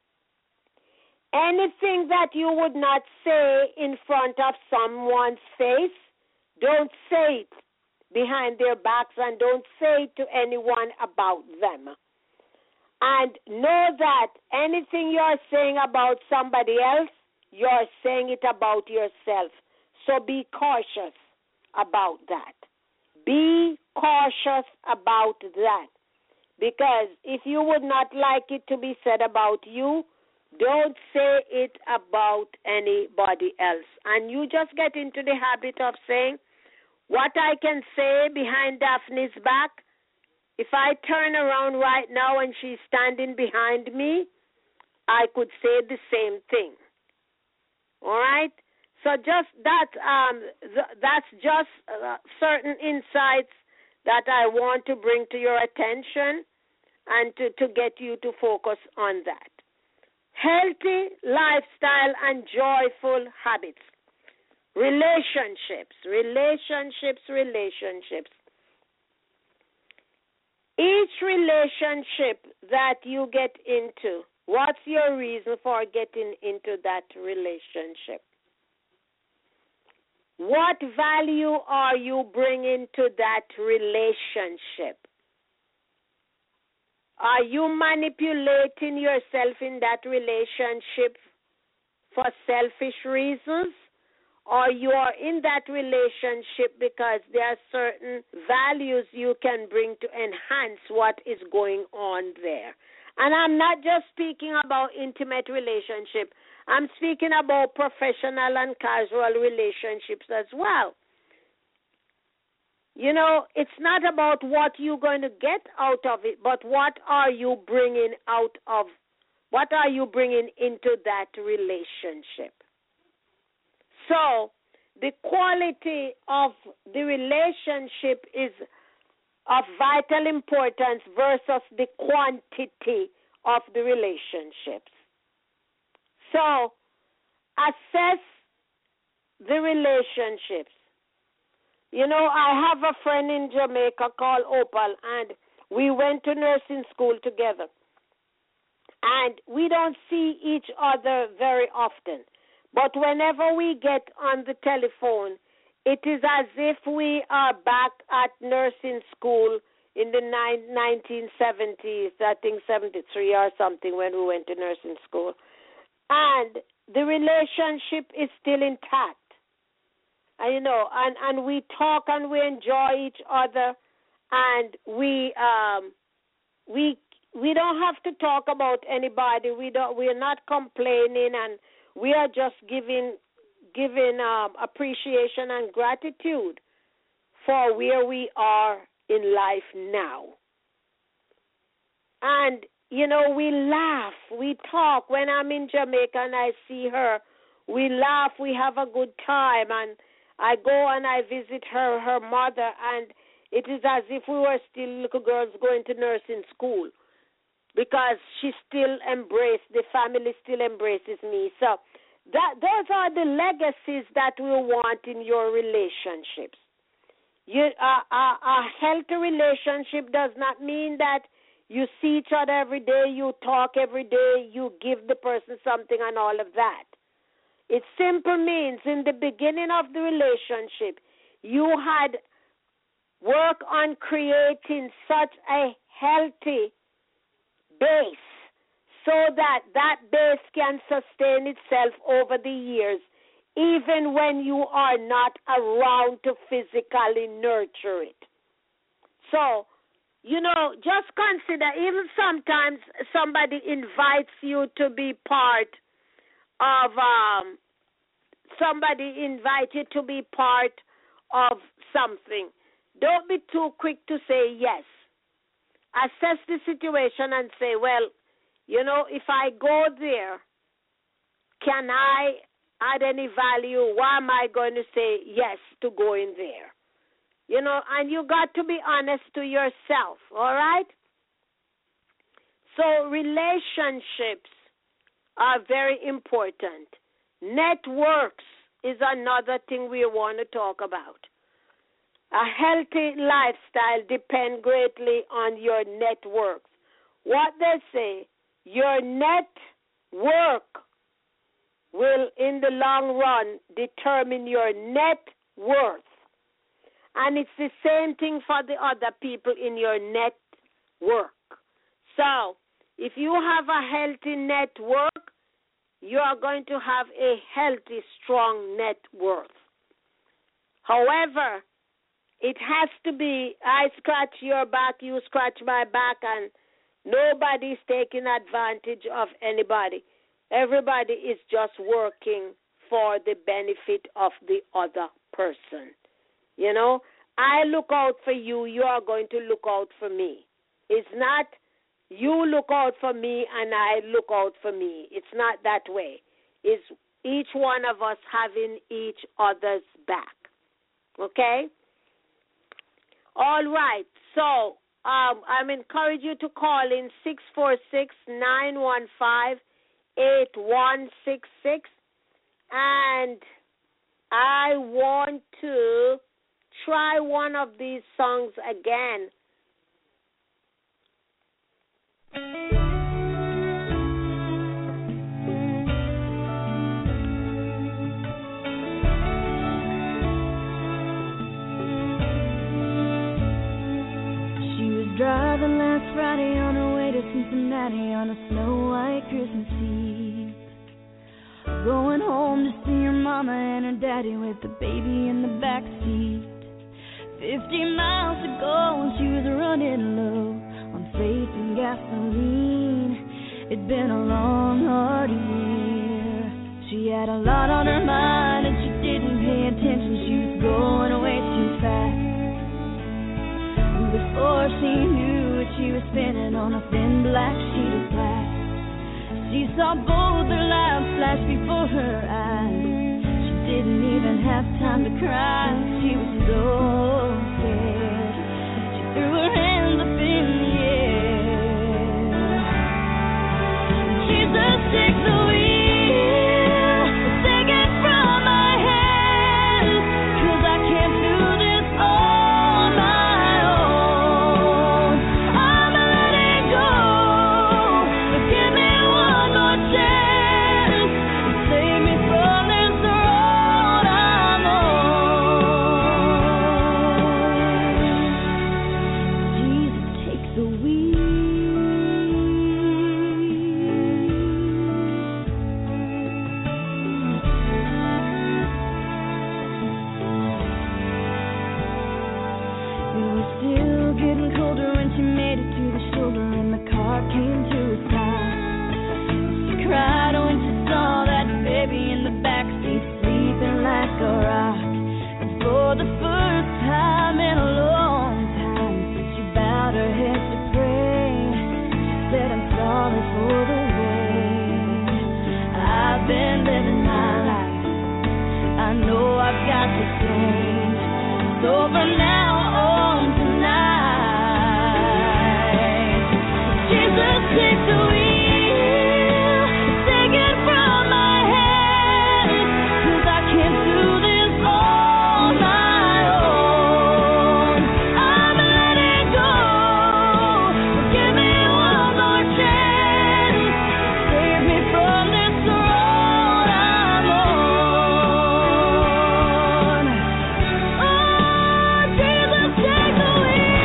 Anything that you would not say in front of someone's face, don't say it behind their backs and don't say to anyone about them. And know that anything you're saying about somebody else, you're saying it about yourself. So be cautious about that. Be cautious about that. Because if you would not like it to be said about you, don't say it about anybody else. And you just get into the habit of saying, what I can say behind Daphne's back, if I turn around right now and she's standing behind me, I could say the same thing. All right? So just that, that's just certain insights that I want to bring to your attention and to get you to focus on that. Healthy lifestyle and joyful habits. Relationships. Each relationship that you get into, what's your reason for getting into that relationship? What value are you bringing to that relationship? Are you manipulating yourself in that relationship for selfish reasons? Or you are in that relationship because there are certain values you can bring to enhance what is going on there? And I'm not just speaking about intimate relationship. I'm speaking about professional and casual relationships as well. You know, it's not about what you're going to get out of it, but what are you bringing into that relationship? So the quality of the relationship is of vital importance versus the quantity of the relationships. So assess the relationships. You know, I have a friend in Jamaica called Opal, and we went to nursing school together. And we don't see each other very often. But whenever we get on the telephone, it is as if we are back at nursing school in the 1970s, I think 73 or something, when we went to nursing school. And the relationship is still intact. And, you know, and we talk and we enjoy each other, and we don't have to talk about anybody. We're not complaining, and we are just giving appreciation and gratitude for where we are in life now. And, you know, we laugh, we talk. When I'm in Jamaica and I see her, we laugh, we have a good time, and I go and I visit her mother, and it is as if we were still little girls going to nursing school, because she still the family still embraces me. So those are the legacies that we want in your relationships. A healthy relationship does not mean that you see each other every day, you talk every day, you give the person something and all of that. It simply means in the beginning of the relationship, you had work on creating such a healthy base so that base can sustain itself over the years, even when you are not around to physically nurture it. So, you know, just consider, even sometimes somebody invites you to be part of, something. Don't be too quick to say yes. Assess the situation and say, well, you know, if I go there, can I add any value? Why am I going to say yes to going there? You know, and you got to be honest to yourself, all right? So relationships are very important. Networks is another thing we want to talk about. A healthy lifestyle depends greatly on your networks. What they say, your network will, in the long run, determine your net worth. And it's the same thing for the other people in your network. So, if you have a healthy network, you are going to have a healthy, strong net worth. However, it has to be, I scratch your back, you scratch my back, and nobody's taking advantage of anybody. Everybody is just working for the benefit of the other person. You know, I look out for you, you are going to look out for me. It's not you look out for me and I look out for me. It's not that way. It's each one of us having each other's back. Okay? All right. So I'm encouraging you to call in 646-915-8166. And I want to try one of these songs again. Driving last Friday on her way to Cincinnati on a snow-white Christmas Eve. Going home to see her mama and her daddy with the baby in the back seat. 50 miles to go and she was running low on faith and gasoline. It'd been a long, hard year. She had a lot on her mind and she didn't pay attention. She was going way too fast. Before she knew it, she was spinning on a thin black sheet of glass. She saw both their lives flash before her eyes. She didn't even have time to cry. She was so scared. She threw her hands up in the air. Jesus, take the wheel, take it from my hands, 'cause I can't do this on my own. I'm letting go, but give me one more chance. Save me from this road I'm on. Jesus, take the wheel. It was still getting colder when she made it to the shoulder and the car came to a stop. She cried when she saw that baby in the backseat sleeping like a rock. And for the first time in a long time, she bowed her head to pray. She said, I'm sorry for the way I've been living my life. I know I've got to change. It's over now, on tonight. Jesus, take the wheel, take it from my hands, 'cause I can't do this on my own. I'm letting go, give me one more chance, save me from this road I'm on. Oh, Jesus, take the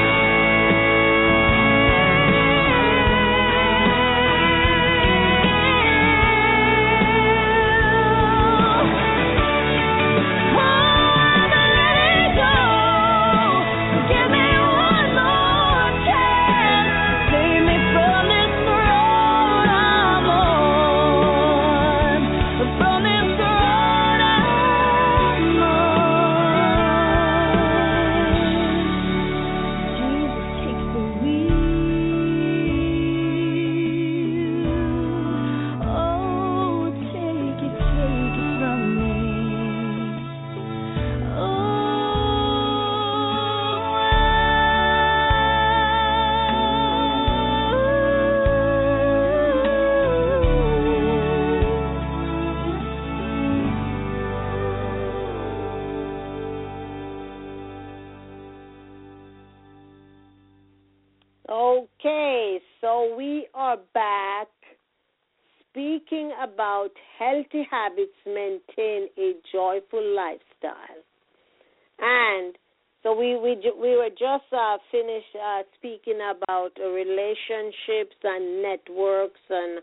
Okay, so we are back speaking about healthy habits maintain a joyful lifestyle. And so we were just finished speaking about relationships and networks and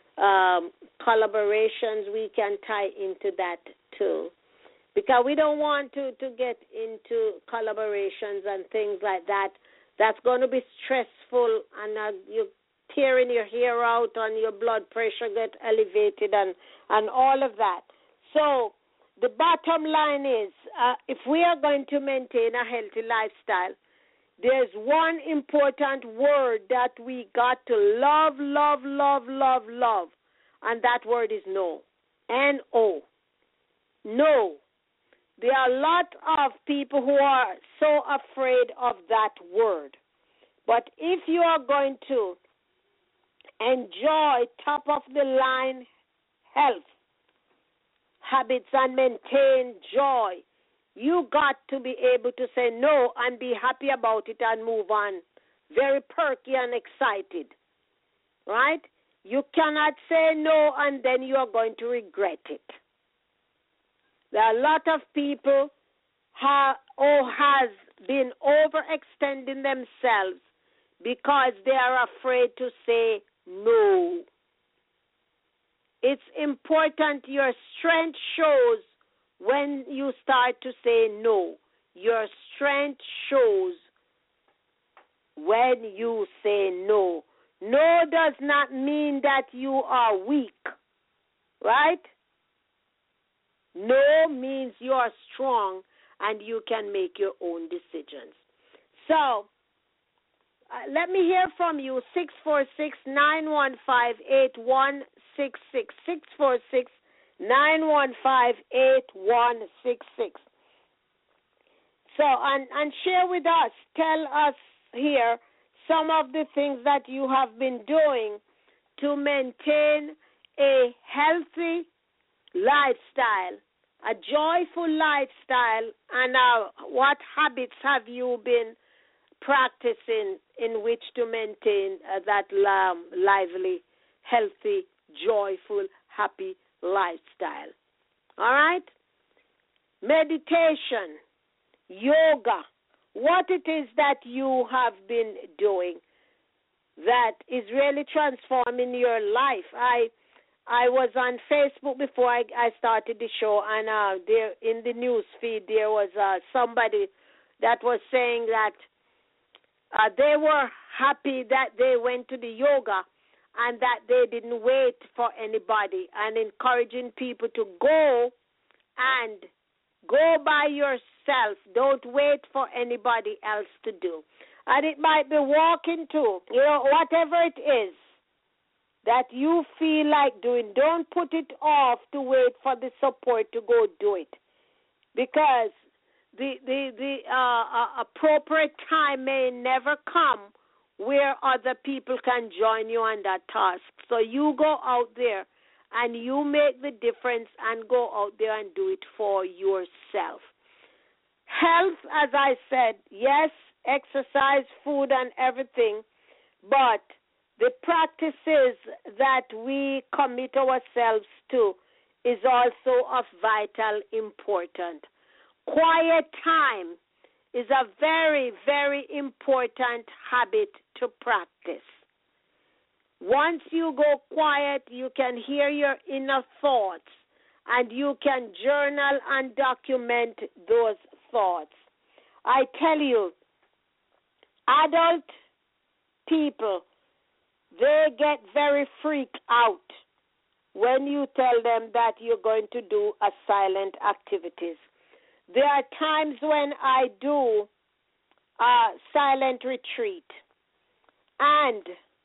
collaborations. We can tie into that too, because we don't want to get into collaborations and things like that. That's going to be stressful, and you're tearing your hair out, and your blood pressure get elevated, and all of that. So the bottom line is, if we are going to maintain a healthy lifestyle, there's one important word that we got to love, love, love, love, love, and that word is no. N-O. No. There are a lot of people who are so afraid of that word. But if you are going to enjoy top-of-the-line health habits and maintain joy, you got to be able to say no and be happy about it and move on. Very perky and excited. Right? You cannot say no and then you are going to regret it. There are a lot of people has been overextending themselves because they are afraid to say no. It's important. Your strength shows when you start to say no. Your strength shows when you say no. No does not mean that you are weak, right? No means you are strong and you can make your own decisions. So, let me hear from you, 646-915-8166, 915-8166. So, and share with us, tell us here some of the things that you have been doing to maintain a healthy lifestyle, a joyful lifestyle, and what habits have you been practicing in which to maintain that lively, healthy, joyful, happy lifestyle. All right? Meditation, yoga, what it is that you have been doing that is really transforming your life. I was on Facebook before I started the show, and there in the news feed there was somebody that was saying that they were happy that they went to the yoga and that they didn't wait for anybody, and encouraging people to go and go by yourself. Don't wait for anybody else to do. And it might be walking too, whatever it is that you feel like doing. Don't put it off to wait for the support to go do it, because the appropriate time may never come where other people can join you on that task. So you go out there and you make the difference and go out there and do it for yourself. Health, as I said, yes, exercise, food, and everything, but the practices that we commit ourselves to is also of vital importance. Quiet time is a very, very important habit to practice. Once you go quiet, you can hear your inner thoughts, and you can journal and document those thoughts. I tell you, adult people, they get very freaked out when you tell them that you're going to do a silent activities. There are times when I do a silent retreat, and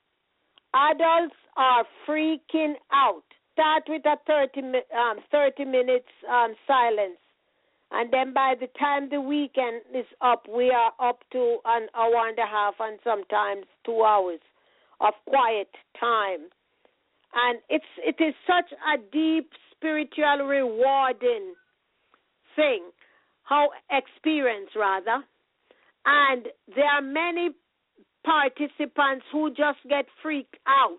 adults are freaking out. Start with a 30 minutes silence, and then by the time the weekend is up, we are up to an hour and a half and sometimes 2 hours of quiet time. And it is such a deep, spiritual, rewarding thing, experience rather. And there are many participants who just get freaked out,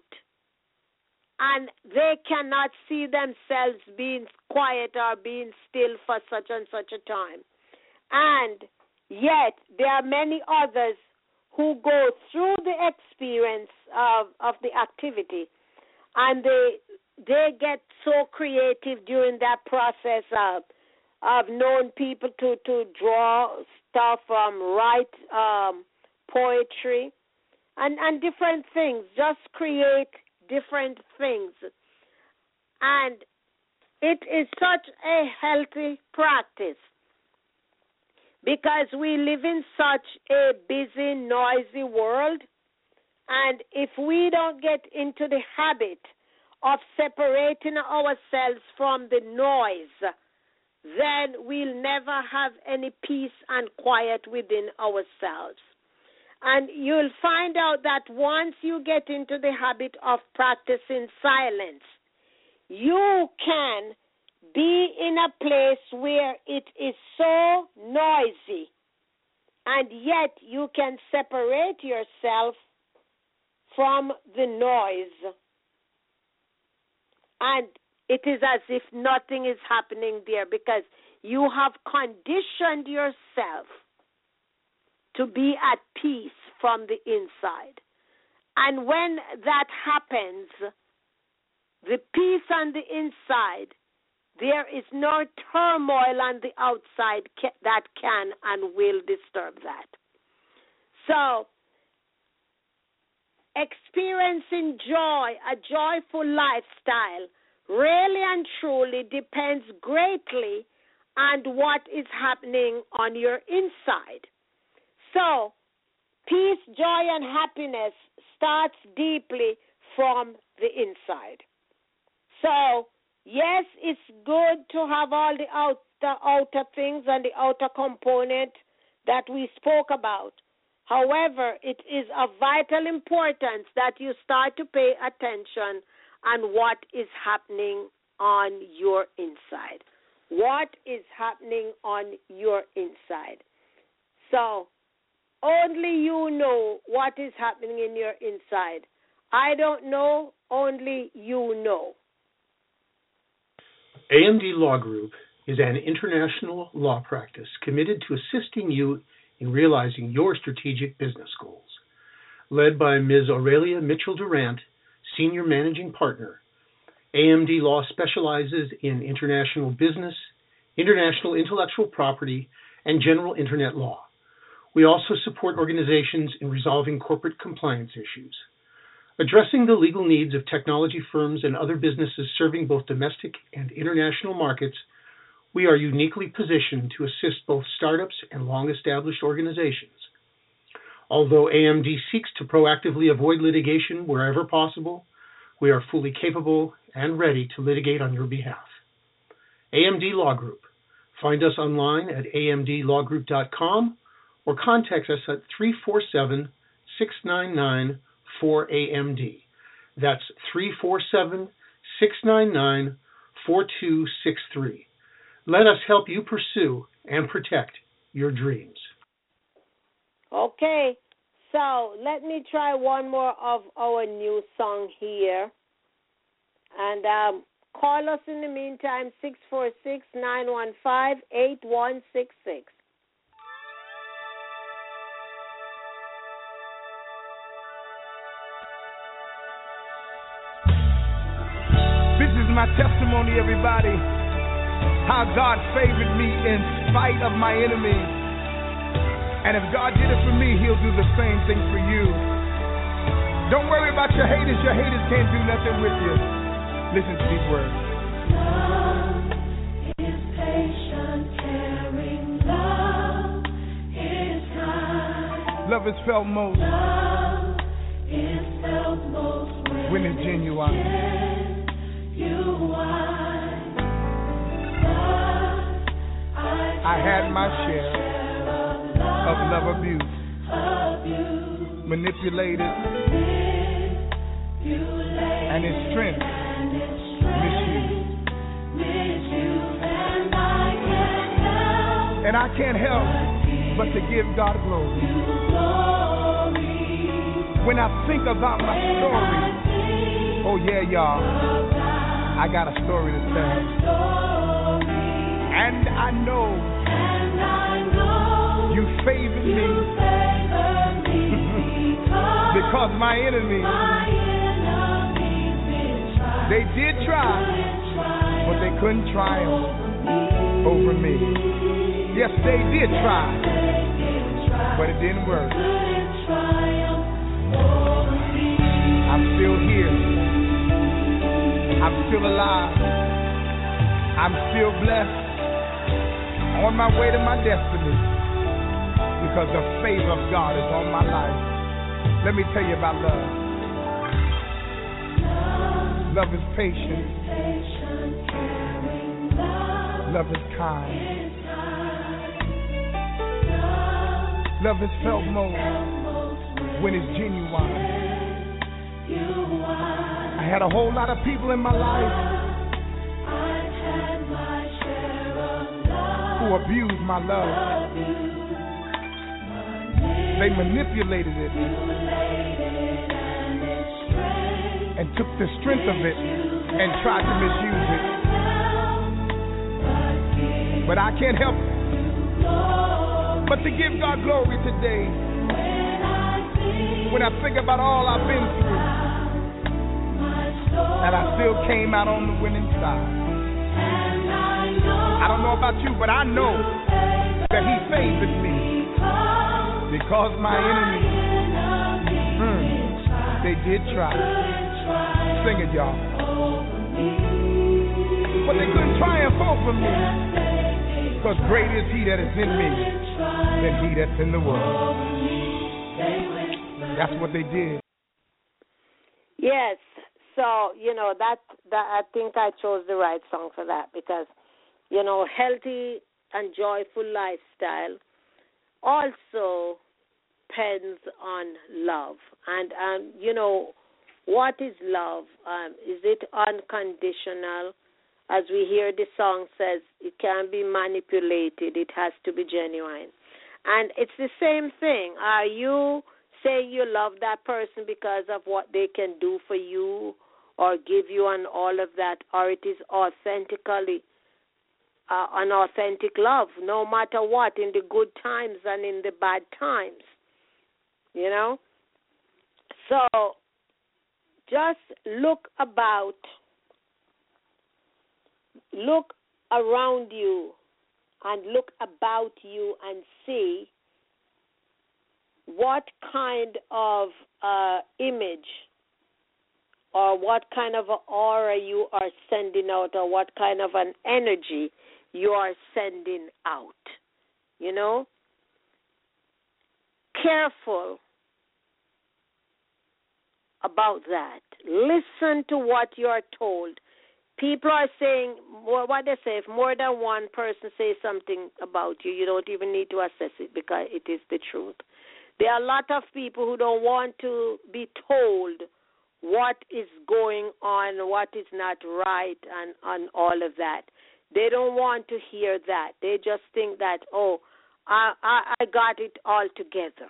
and they cannot see themselves being quiet or being still for such and such a time. And yet there are many others who go through the experience of the activity, and they get so creative during that process. I've known people to draw stuff, write poetry, and different things, just create different things. And it is such a healthy practice, because we live in such a busy, noisy world, and if we don't get into the habit of separating ourselves from the noise, then we'll never have any peace and quiet within ourselves. And you'll find out that once you get into the habit of practicing silence, you can be in a place where it is so noisy, and yet you can separate yourself from the noise, and it is as if nothing is happening there, because you have conditioned yourself to be at peace from the inside. And when that happens, the peace on the inside, there is no turmoil on the outside that can and will disturb that. So, experiencing joy, a joyful lifestyle, really and truly depends greatly on what is happening on your inside. So, peace, joy, and happiness starts deeply from the inside. So, Yes, it's good to have all the outer things and the outer component that we spoke about. However, it is of vital importance that you start to pay attention on what is happening on your inside. What is happening on your inside? So, only you know what is happening in your inside. I don't know, only you know. AMD Law Group is an international law practice committed to assisting you in realizing your strategic business goals. Led by Ms. Aurelia Mitchell-Durant, Senior Managing Partner, AMD Law specializes in international business, international intellectual property, and general Internet law. We also support organizations in resolving corporate compliance issues. Addressing the legal needs of technology firms and other businesses serving both domestic and international markets, we are uniquely positioned to assist both startups and long-established organizations. Although AMD seeks to proactively avoid litigation wherever possible, we are fully capable and ready to litigate on your behalf. AMD Law Group. Find us online at amdlawgroup.com or contact us at 347-699-4AMD. That's 347-699-4263. Let us help you pursue and protect your dreams. Okay, so let me try one more of our new song here. And call us in the meantime, 646-915-8166. This is my testimony, everybody. How God favored me in spite of my enemies. And if God did it for me, He'll do the same thing for you. Don't worry about your haters. Your haters can't do nothing with you. Listen to these words. Love is patient, caring. Love is kind. Love is felt most. Love is felt most when it's genuine. I had my share of love abuse, manipulated, and its strength misused. And I can't help but to give God glory. When I think about my story, oh yeah, y'all, I got a story to tell. And I know you favored me because my enemies, they did try, but they couldn't triumph over me. Yes, they did try, but it didn't work. I'm still here. I'm still alive. I'm still blessed. On my way to my destiny, because the favor of God is on my life. Let me tell you about love. Love is patient. Love is kind. Love is felt most when it's genuine. I had a whole lot of people in my life who abused my love. They manipulated it and took the strength of it and tried to misuse it. But I can't help but to give God glory today. When I think about all I've been through, and I still came out on the winning side. I don't know about you, but I know that He favored me because my enemies, they did try. Sing it, y'all. But they couldn't triumph over me because great is He that is in me than he that's in the world. That's what they did. Yes. So, that I think I chose the right song for that because, healthy and joyful lifestyle also depends on love. And what is love? Is it unconditional? As we hear the song says, it can't be manipulated. It has to be genuine. And it's the same thing. Are you saying you love that person because of what they can do for you or give you and all of that, or it is authentically an authentic love, no matter what, in the good times and in the bad times, So just look around you and look about you and see what kind of image or what kind of aura you are sending out or what kind of an energy you are sending out. Careful about that. Listen to what you are told. People are saying, what they say, if more than one person says something about you, you don't even need to assess it because it is the truth. There are a lot of people who don't want to be told what is going on, what is not right, and all of that. They don't want to hear that. They just think that, I got it all together.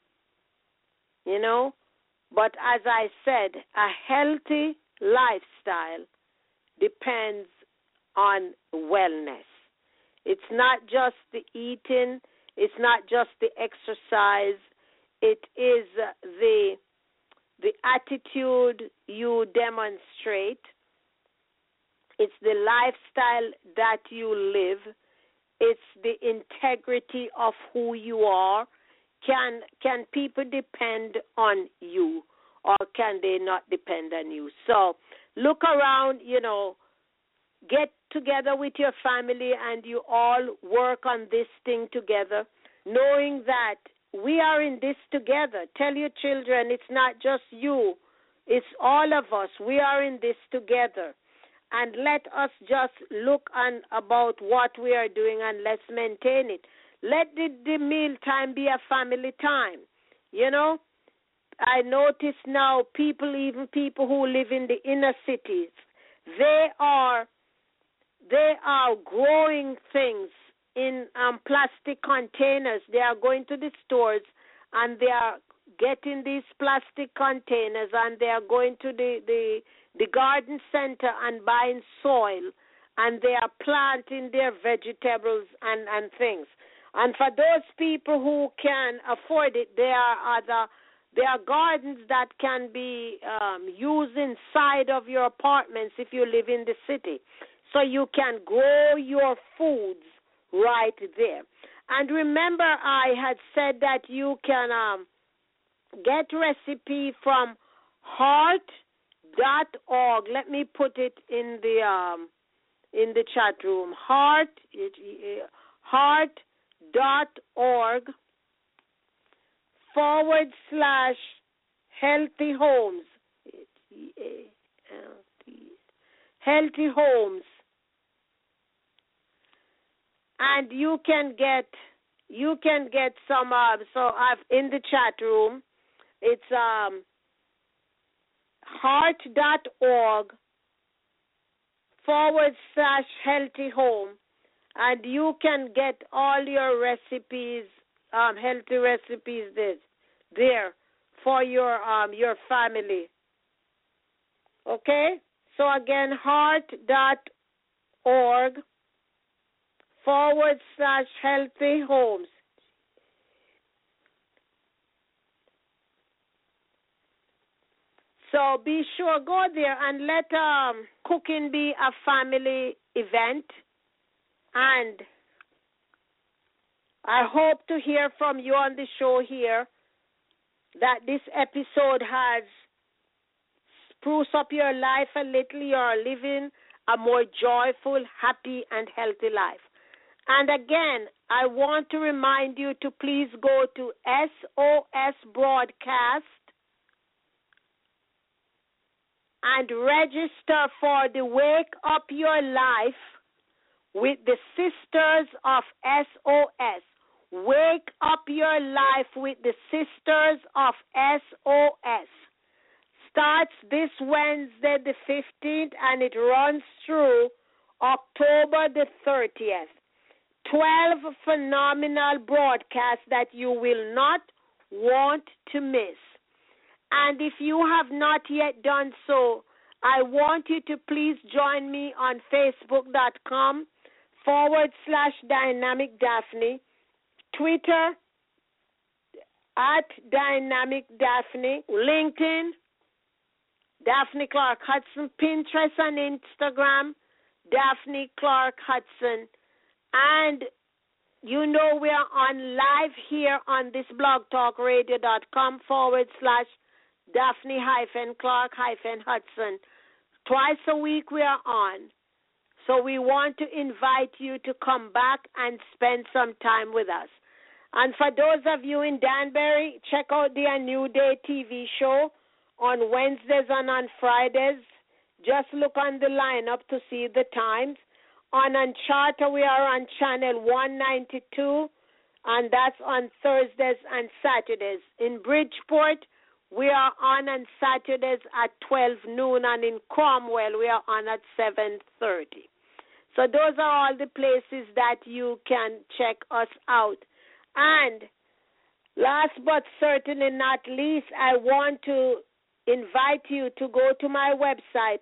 But as I said, a healthy lifestyle depends on wellness. It's not just the eating. It's not just the exercise. It is the attitude you demonstrate. It's the lifestyle that you live. It's the integrity of who you are. Can people depend on you, or can they not depend on you? So look around, get together with your family and you all work on this thing together, knowing that we are in this together. Tell your children it's not just you, it's all of us. We are in this together. And let us just look about what we are doing and let's maintain it. Let the meal time be a family time. I notice now even people who live in the inner cities, they are growing things in plastic containers. They are going to the stores and they are getting these plastic containers and they are going to the garden center and buying soil and they are planting their vegetables and things. And for those people who can afford it, there are gardens that can be used inside of your apartments if you live in the city. So you can grow your foods right there. And remember, I had said that you can get recipe from heart.org. Let me put it in the chat room. heart.org/healthy homes. Healthy homes. And you can get some so I've in the chat room. It's heart.org/healthy home, and you can get all your recipes, healthy recipes there for your family. Okay? So again, heart.org/healthy homes. So be sure, go there and let cooking be a family event. And I hope to hear from you on the show here that this episode has spruced up your life a little. You are living a more joyful, happy, and healthy life. And again, I want to remind you to please go to SOS Broadcast and register for the Wake Up Your Life with the Sisters of SOS. Wake Up Your Life with the Sisters of SOS. Starts this Wednesday the 15th and it runs through October the 30th. 12 phenomenal broadcasts that you will not want to miss. And if you have not yet done so, I want you to please join me on Facebook.com/Dynamic Daphne, Twitter @Dynamic Daphne, LinkedIn, Daphne Clark Hudson, Pinterest and Instagram, Daphne Clark Hudson. And you know we are on live here on this blogtalkradio.com/Daphne-Clark-Hudson. Twice a week we are on. So we want to invite you to come back and spend some time with us. And for those of you in Danbury, check out the A New Day TV show on Wednesdays and on Fridays. Just look on the lineup to see the times. On Uncharted, we are on channel 192, and that's on Thursdays and Saturdays. In Bridgeport, we are on Saturdays at 12 noon, and in Cromwell, we are on at 7:30. So those are all the places that you can check us out. And last but certainly not least, I want to invite you to go to my website,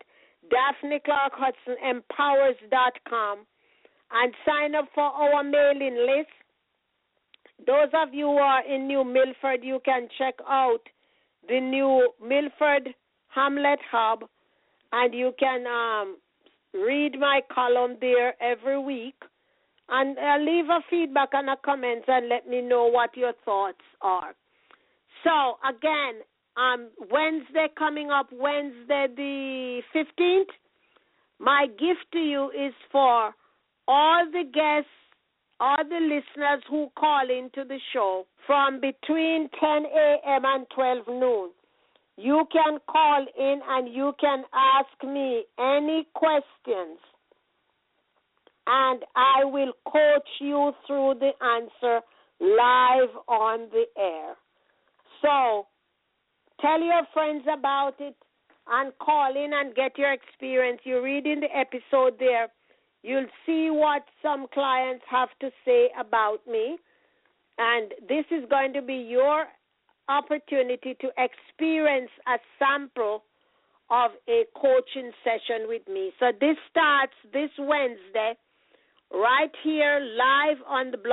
DaphneClarkHudsonEmpowers.com, and sign up for our mailing list. Those of you who are in New Milford, you can check out the new Milford Hamlet Hub, and you can read my column there every week, and leave a feedback and a comment and let me know what your thoughts are. So, again, Wednesday coming up, Wednesday the 15th, my gift to you is for all the guests, all the listeners who call into the show from between 10 a.m. and 12 noon. You can call in and you can ask me any questions, and I will coach you through the answer live on the air. So, tell your friends about it and call in and get your experience. You read in the episode there, you'll see what some clients have to say about me. And this is going to be your opportunity to experience a sample of a coaching session with me. So this starts this Wednesday right here live on the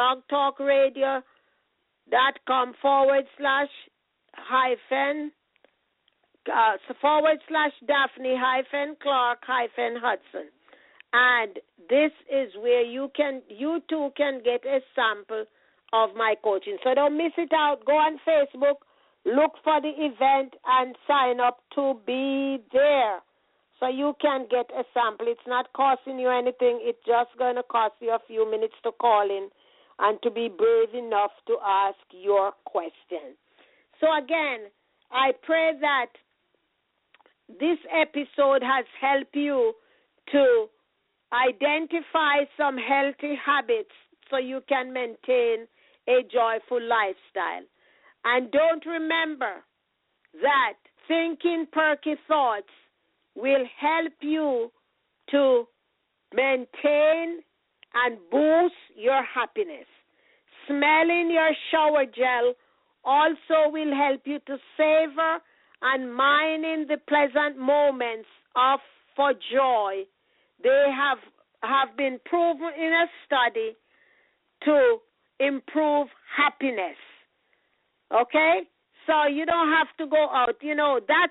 blogtalkradio.com/Daphne-Clark-Hudson. And this is where you too can get a sample of my coaching. So don't miss it out. Go on Facebook, look for the event, and sign up to be there so you can get a sample. It's not costing you anything. It's just going to cost you a few minutes to call in and to be brave enough to ask your question. So again, I pray that this episode has helped you to identify some healthy habits so you can maintain a joyful lifestyle. And don't remember that thinking perky thoughts will help you to maintain and boost your happiness. Smelling your shower gel also will help you to savor and mine in the pleasant moments for joy. They have been proven in a study to improve happiness. Okay? So you don't have to go out. You know that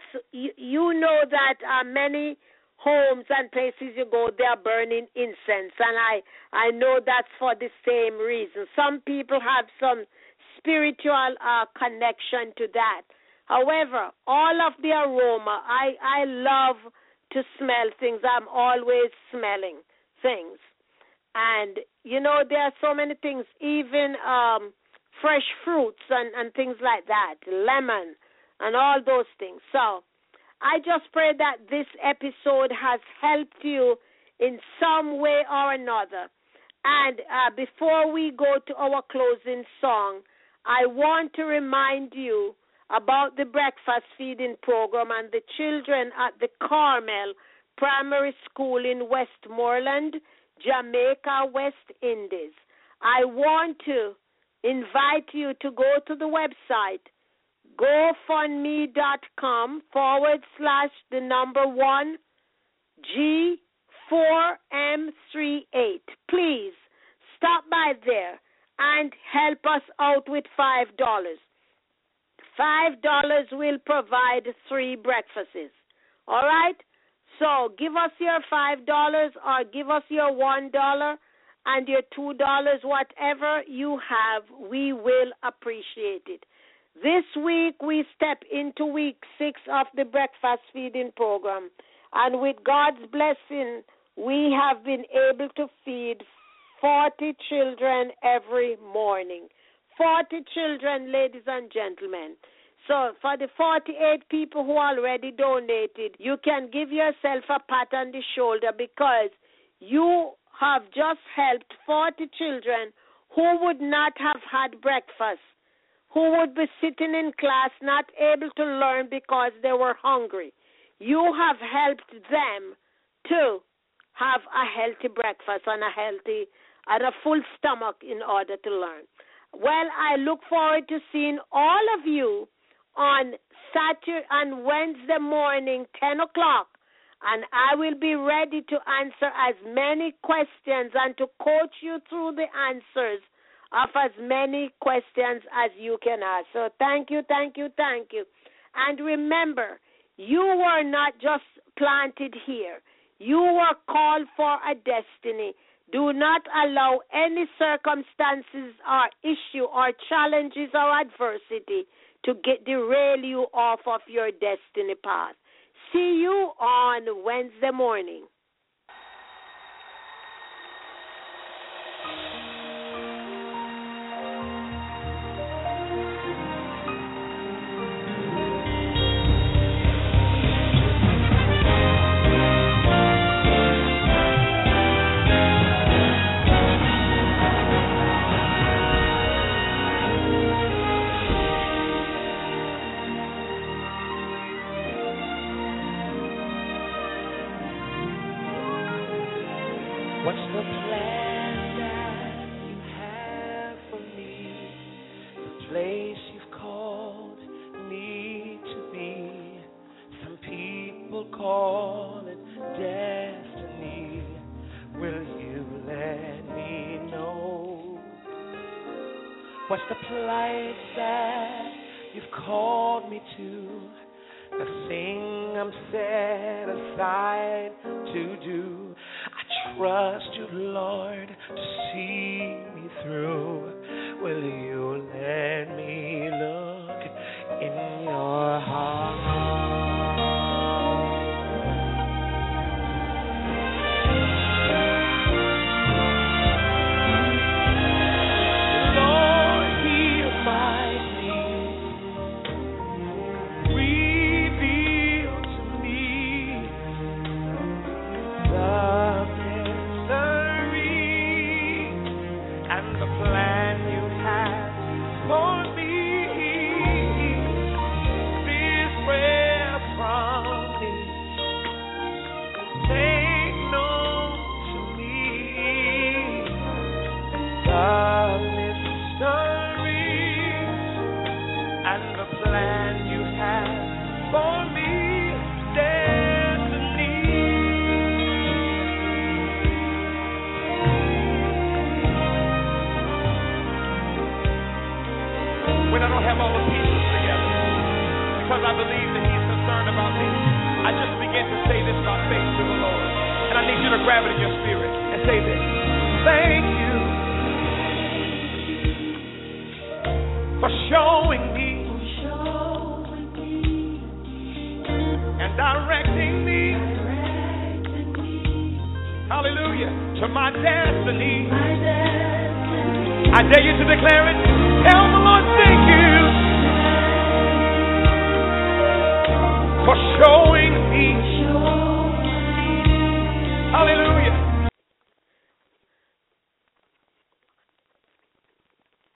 many homes and places you go, they are burning incense. And I know that's for the same reason. Some people have some spiritual connection to that. However, all of the aroma, I love to smell things. I'm always smelling things. And, there are so many things, even fresh fruits and things like that, lemon and all those things. So I just pray that this episode has helped you in some way or another. And before we go to our closing song, I want to remind you about the breakfast feeding program and the children at the Carmel Primary School in Westmoreland, Jamaica, West Indies. I want to invite you to go to the website, GoFundMe.com/1G4M38. Please stop by there and help us out with $5. $5 will provide 3 breakfasts. All right? So give us your $5 or give us your $1 and your $2, whatever you have, we will appreciate it. This week we step into week 6 of the breakfast feeding program. And with God's blessing, we have been able to feed 40 children every morning. 40 children, ladies and gentlemen. So for the 48 people who already donated, you can give yourself a pat on the shoulder because you have just helped 40 children who would not have had breakfast, who would be sitting in class not able to learn because they were hungry. You have helped them to have a healthy breakfast and a full stomach in order to learn. Well, I look forward to seeing all of you on Wednesday morning, 10 o'clock, and I will be ready to answer as many questions and to coach you through the answers of as many questions as you can ask. So thank you. And remember, you were not just planted here. You were called for a destiny. Do not allow any circumstances or issue or challenges or adversity to derail you off of your destiny path. See you on Wednesday morning. What's the plan that you have for me? The place you've called me to be. Some people call it destiny. Will you let me know? What's the place that you've called me to? The thing I'm set aside to do. Trust you, Lord, to see me through. Will you let me look in your heart? Lord, hear my plea. Reveal to me the plan you have for me. This prayer from me, make known to me the mysteries and the plan you have for me. When I don't have all the pieces together, because I believe that He's concerned about me, I just begin to say this by faith to the Lord. And I need you to grab it in your spirit and say this. Thank you for showing me and directing me, hallelujah, to my destiny. I dare you to declare it. Tell the Lord, thank you.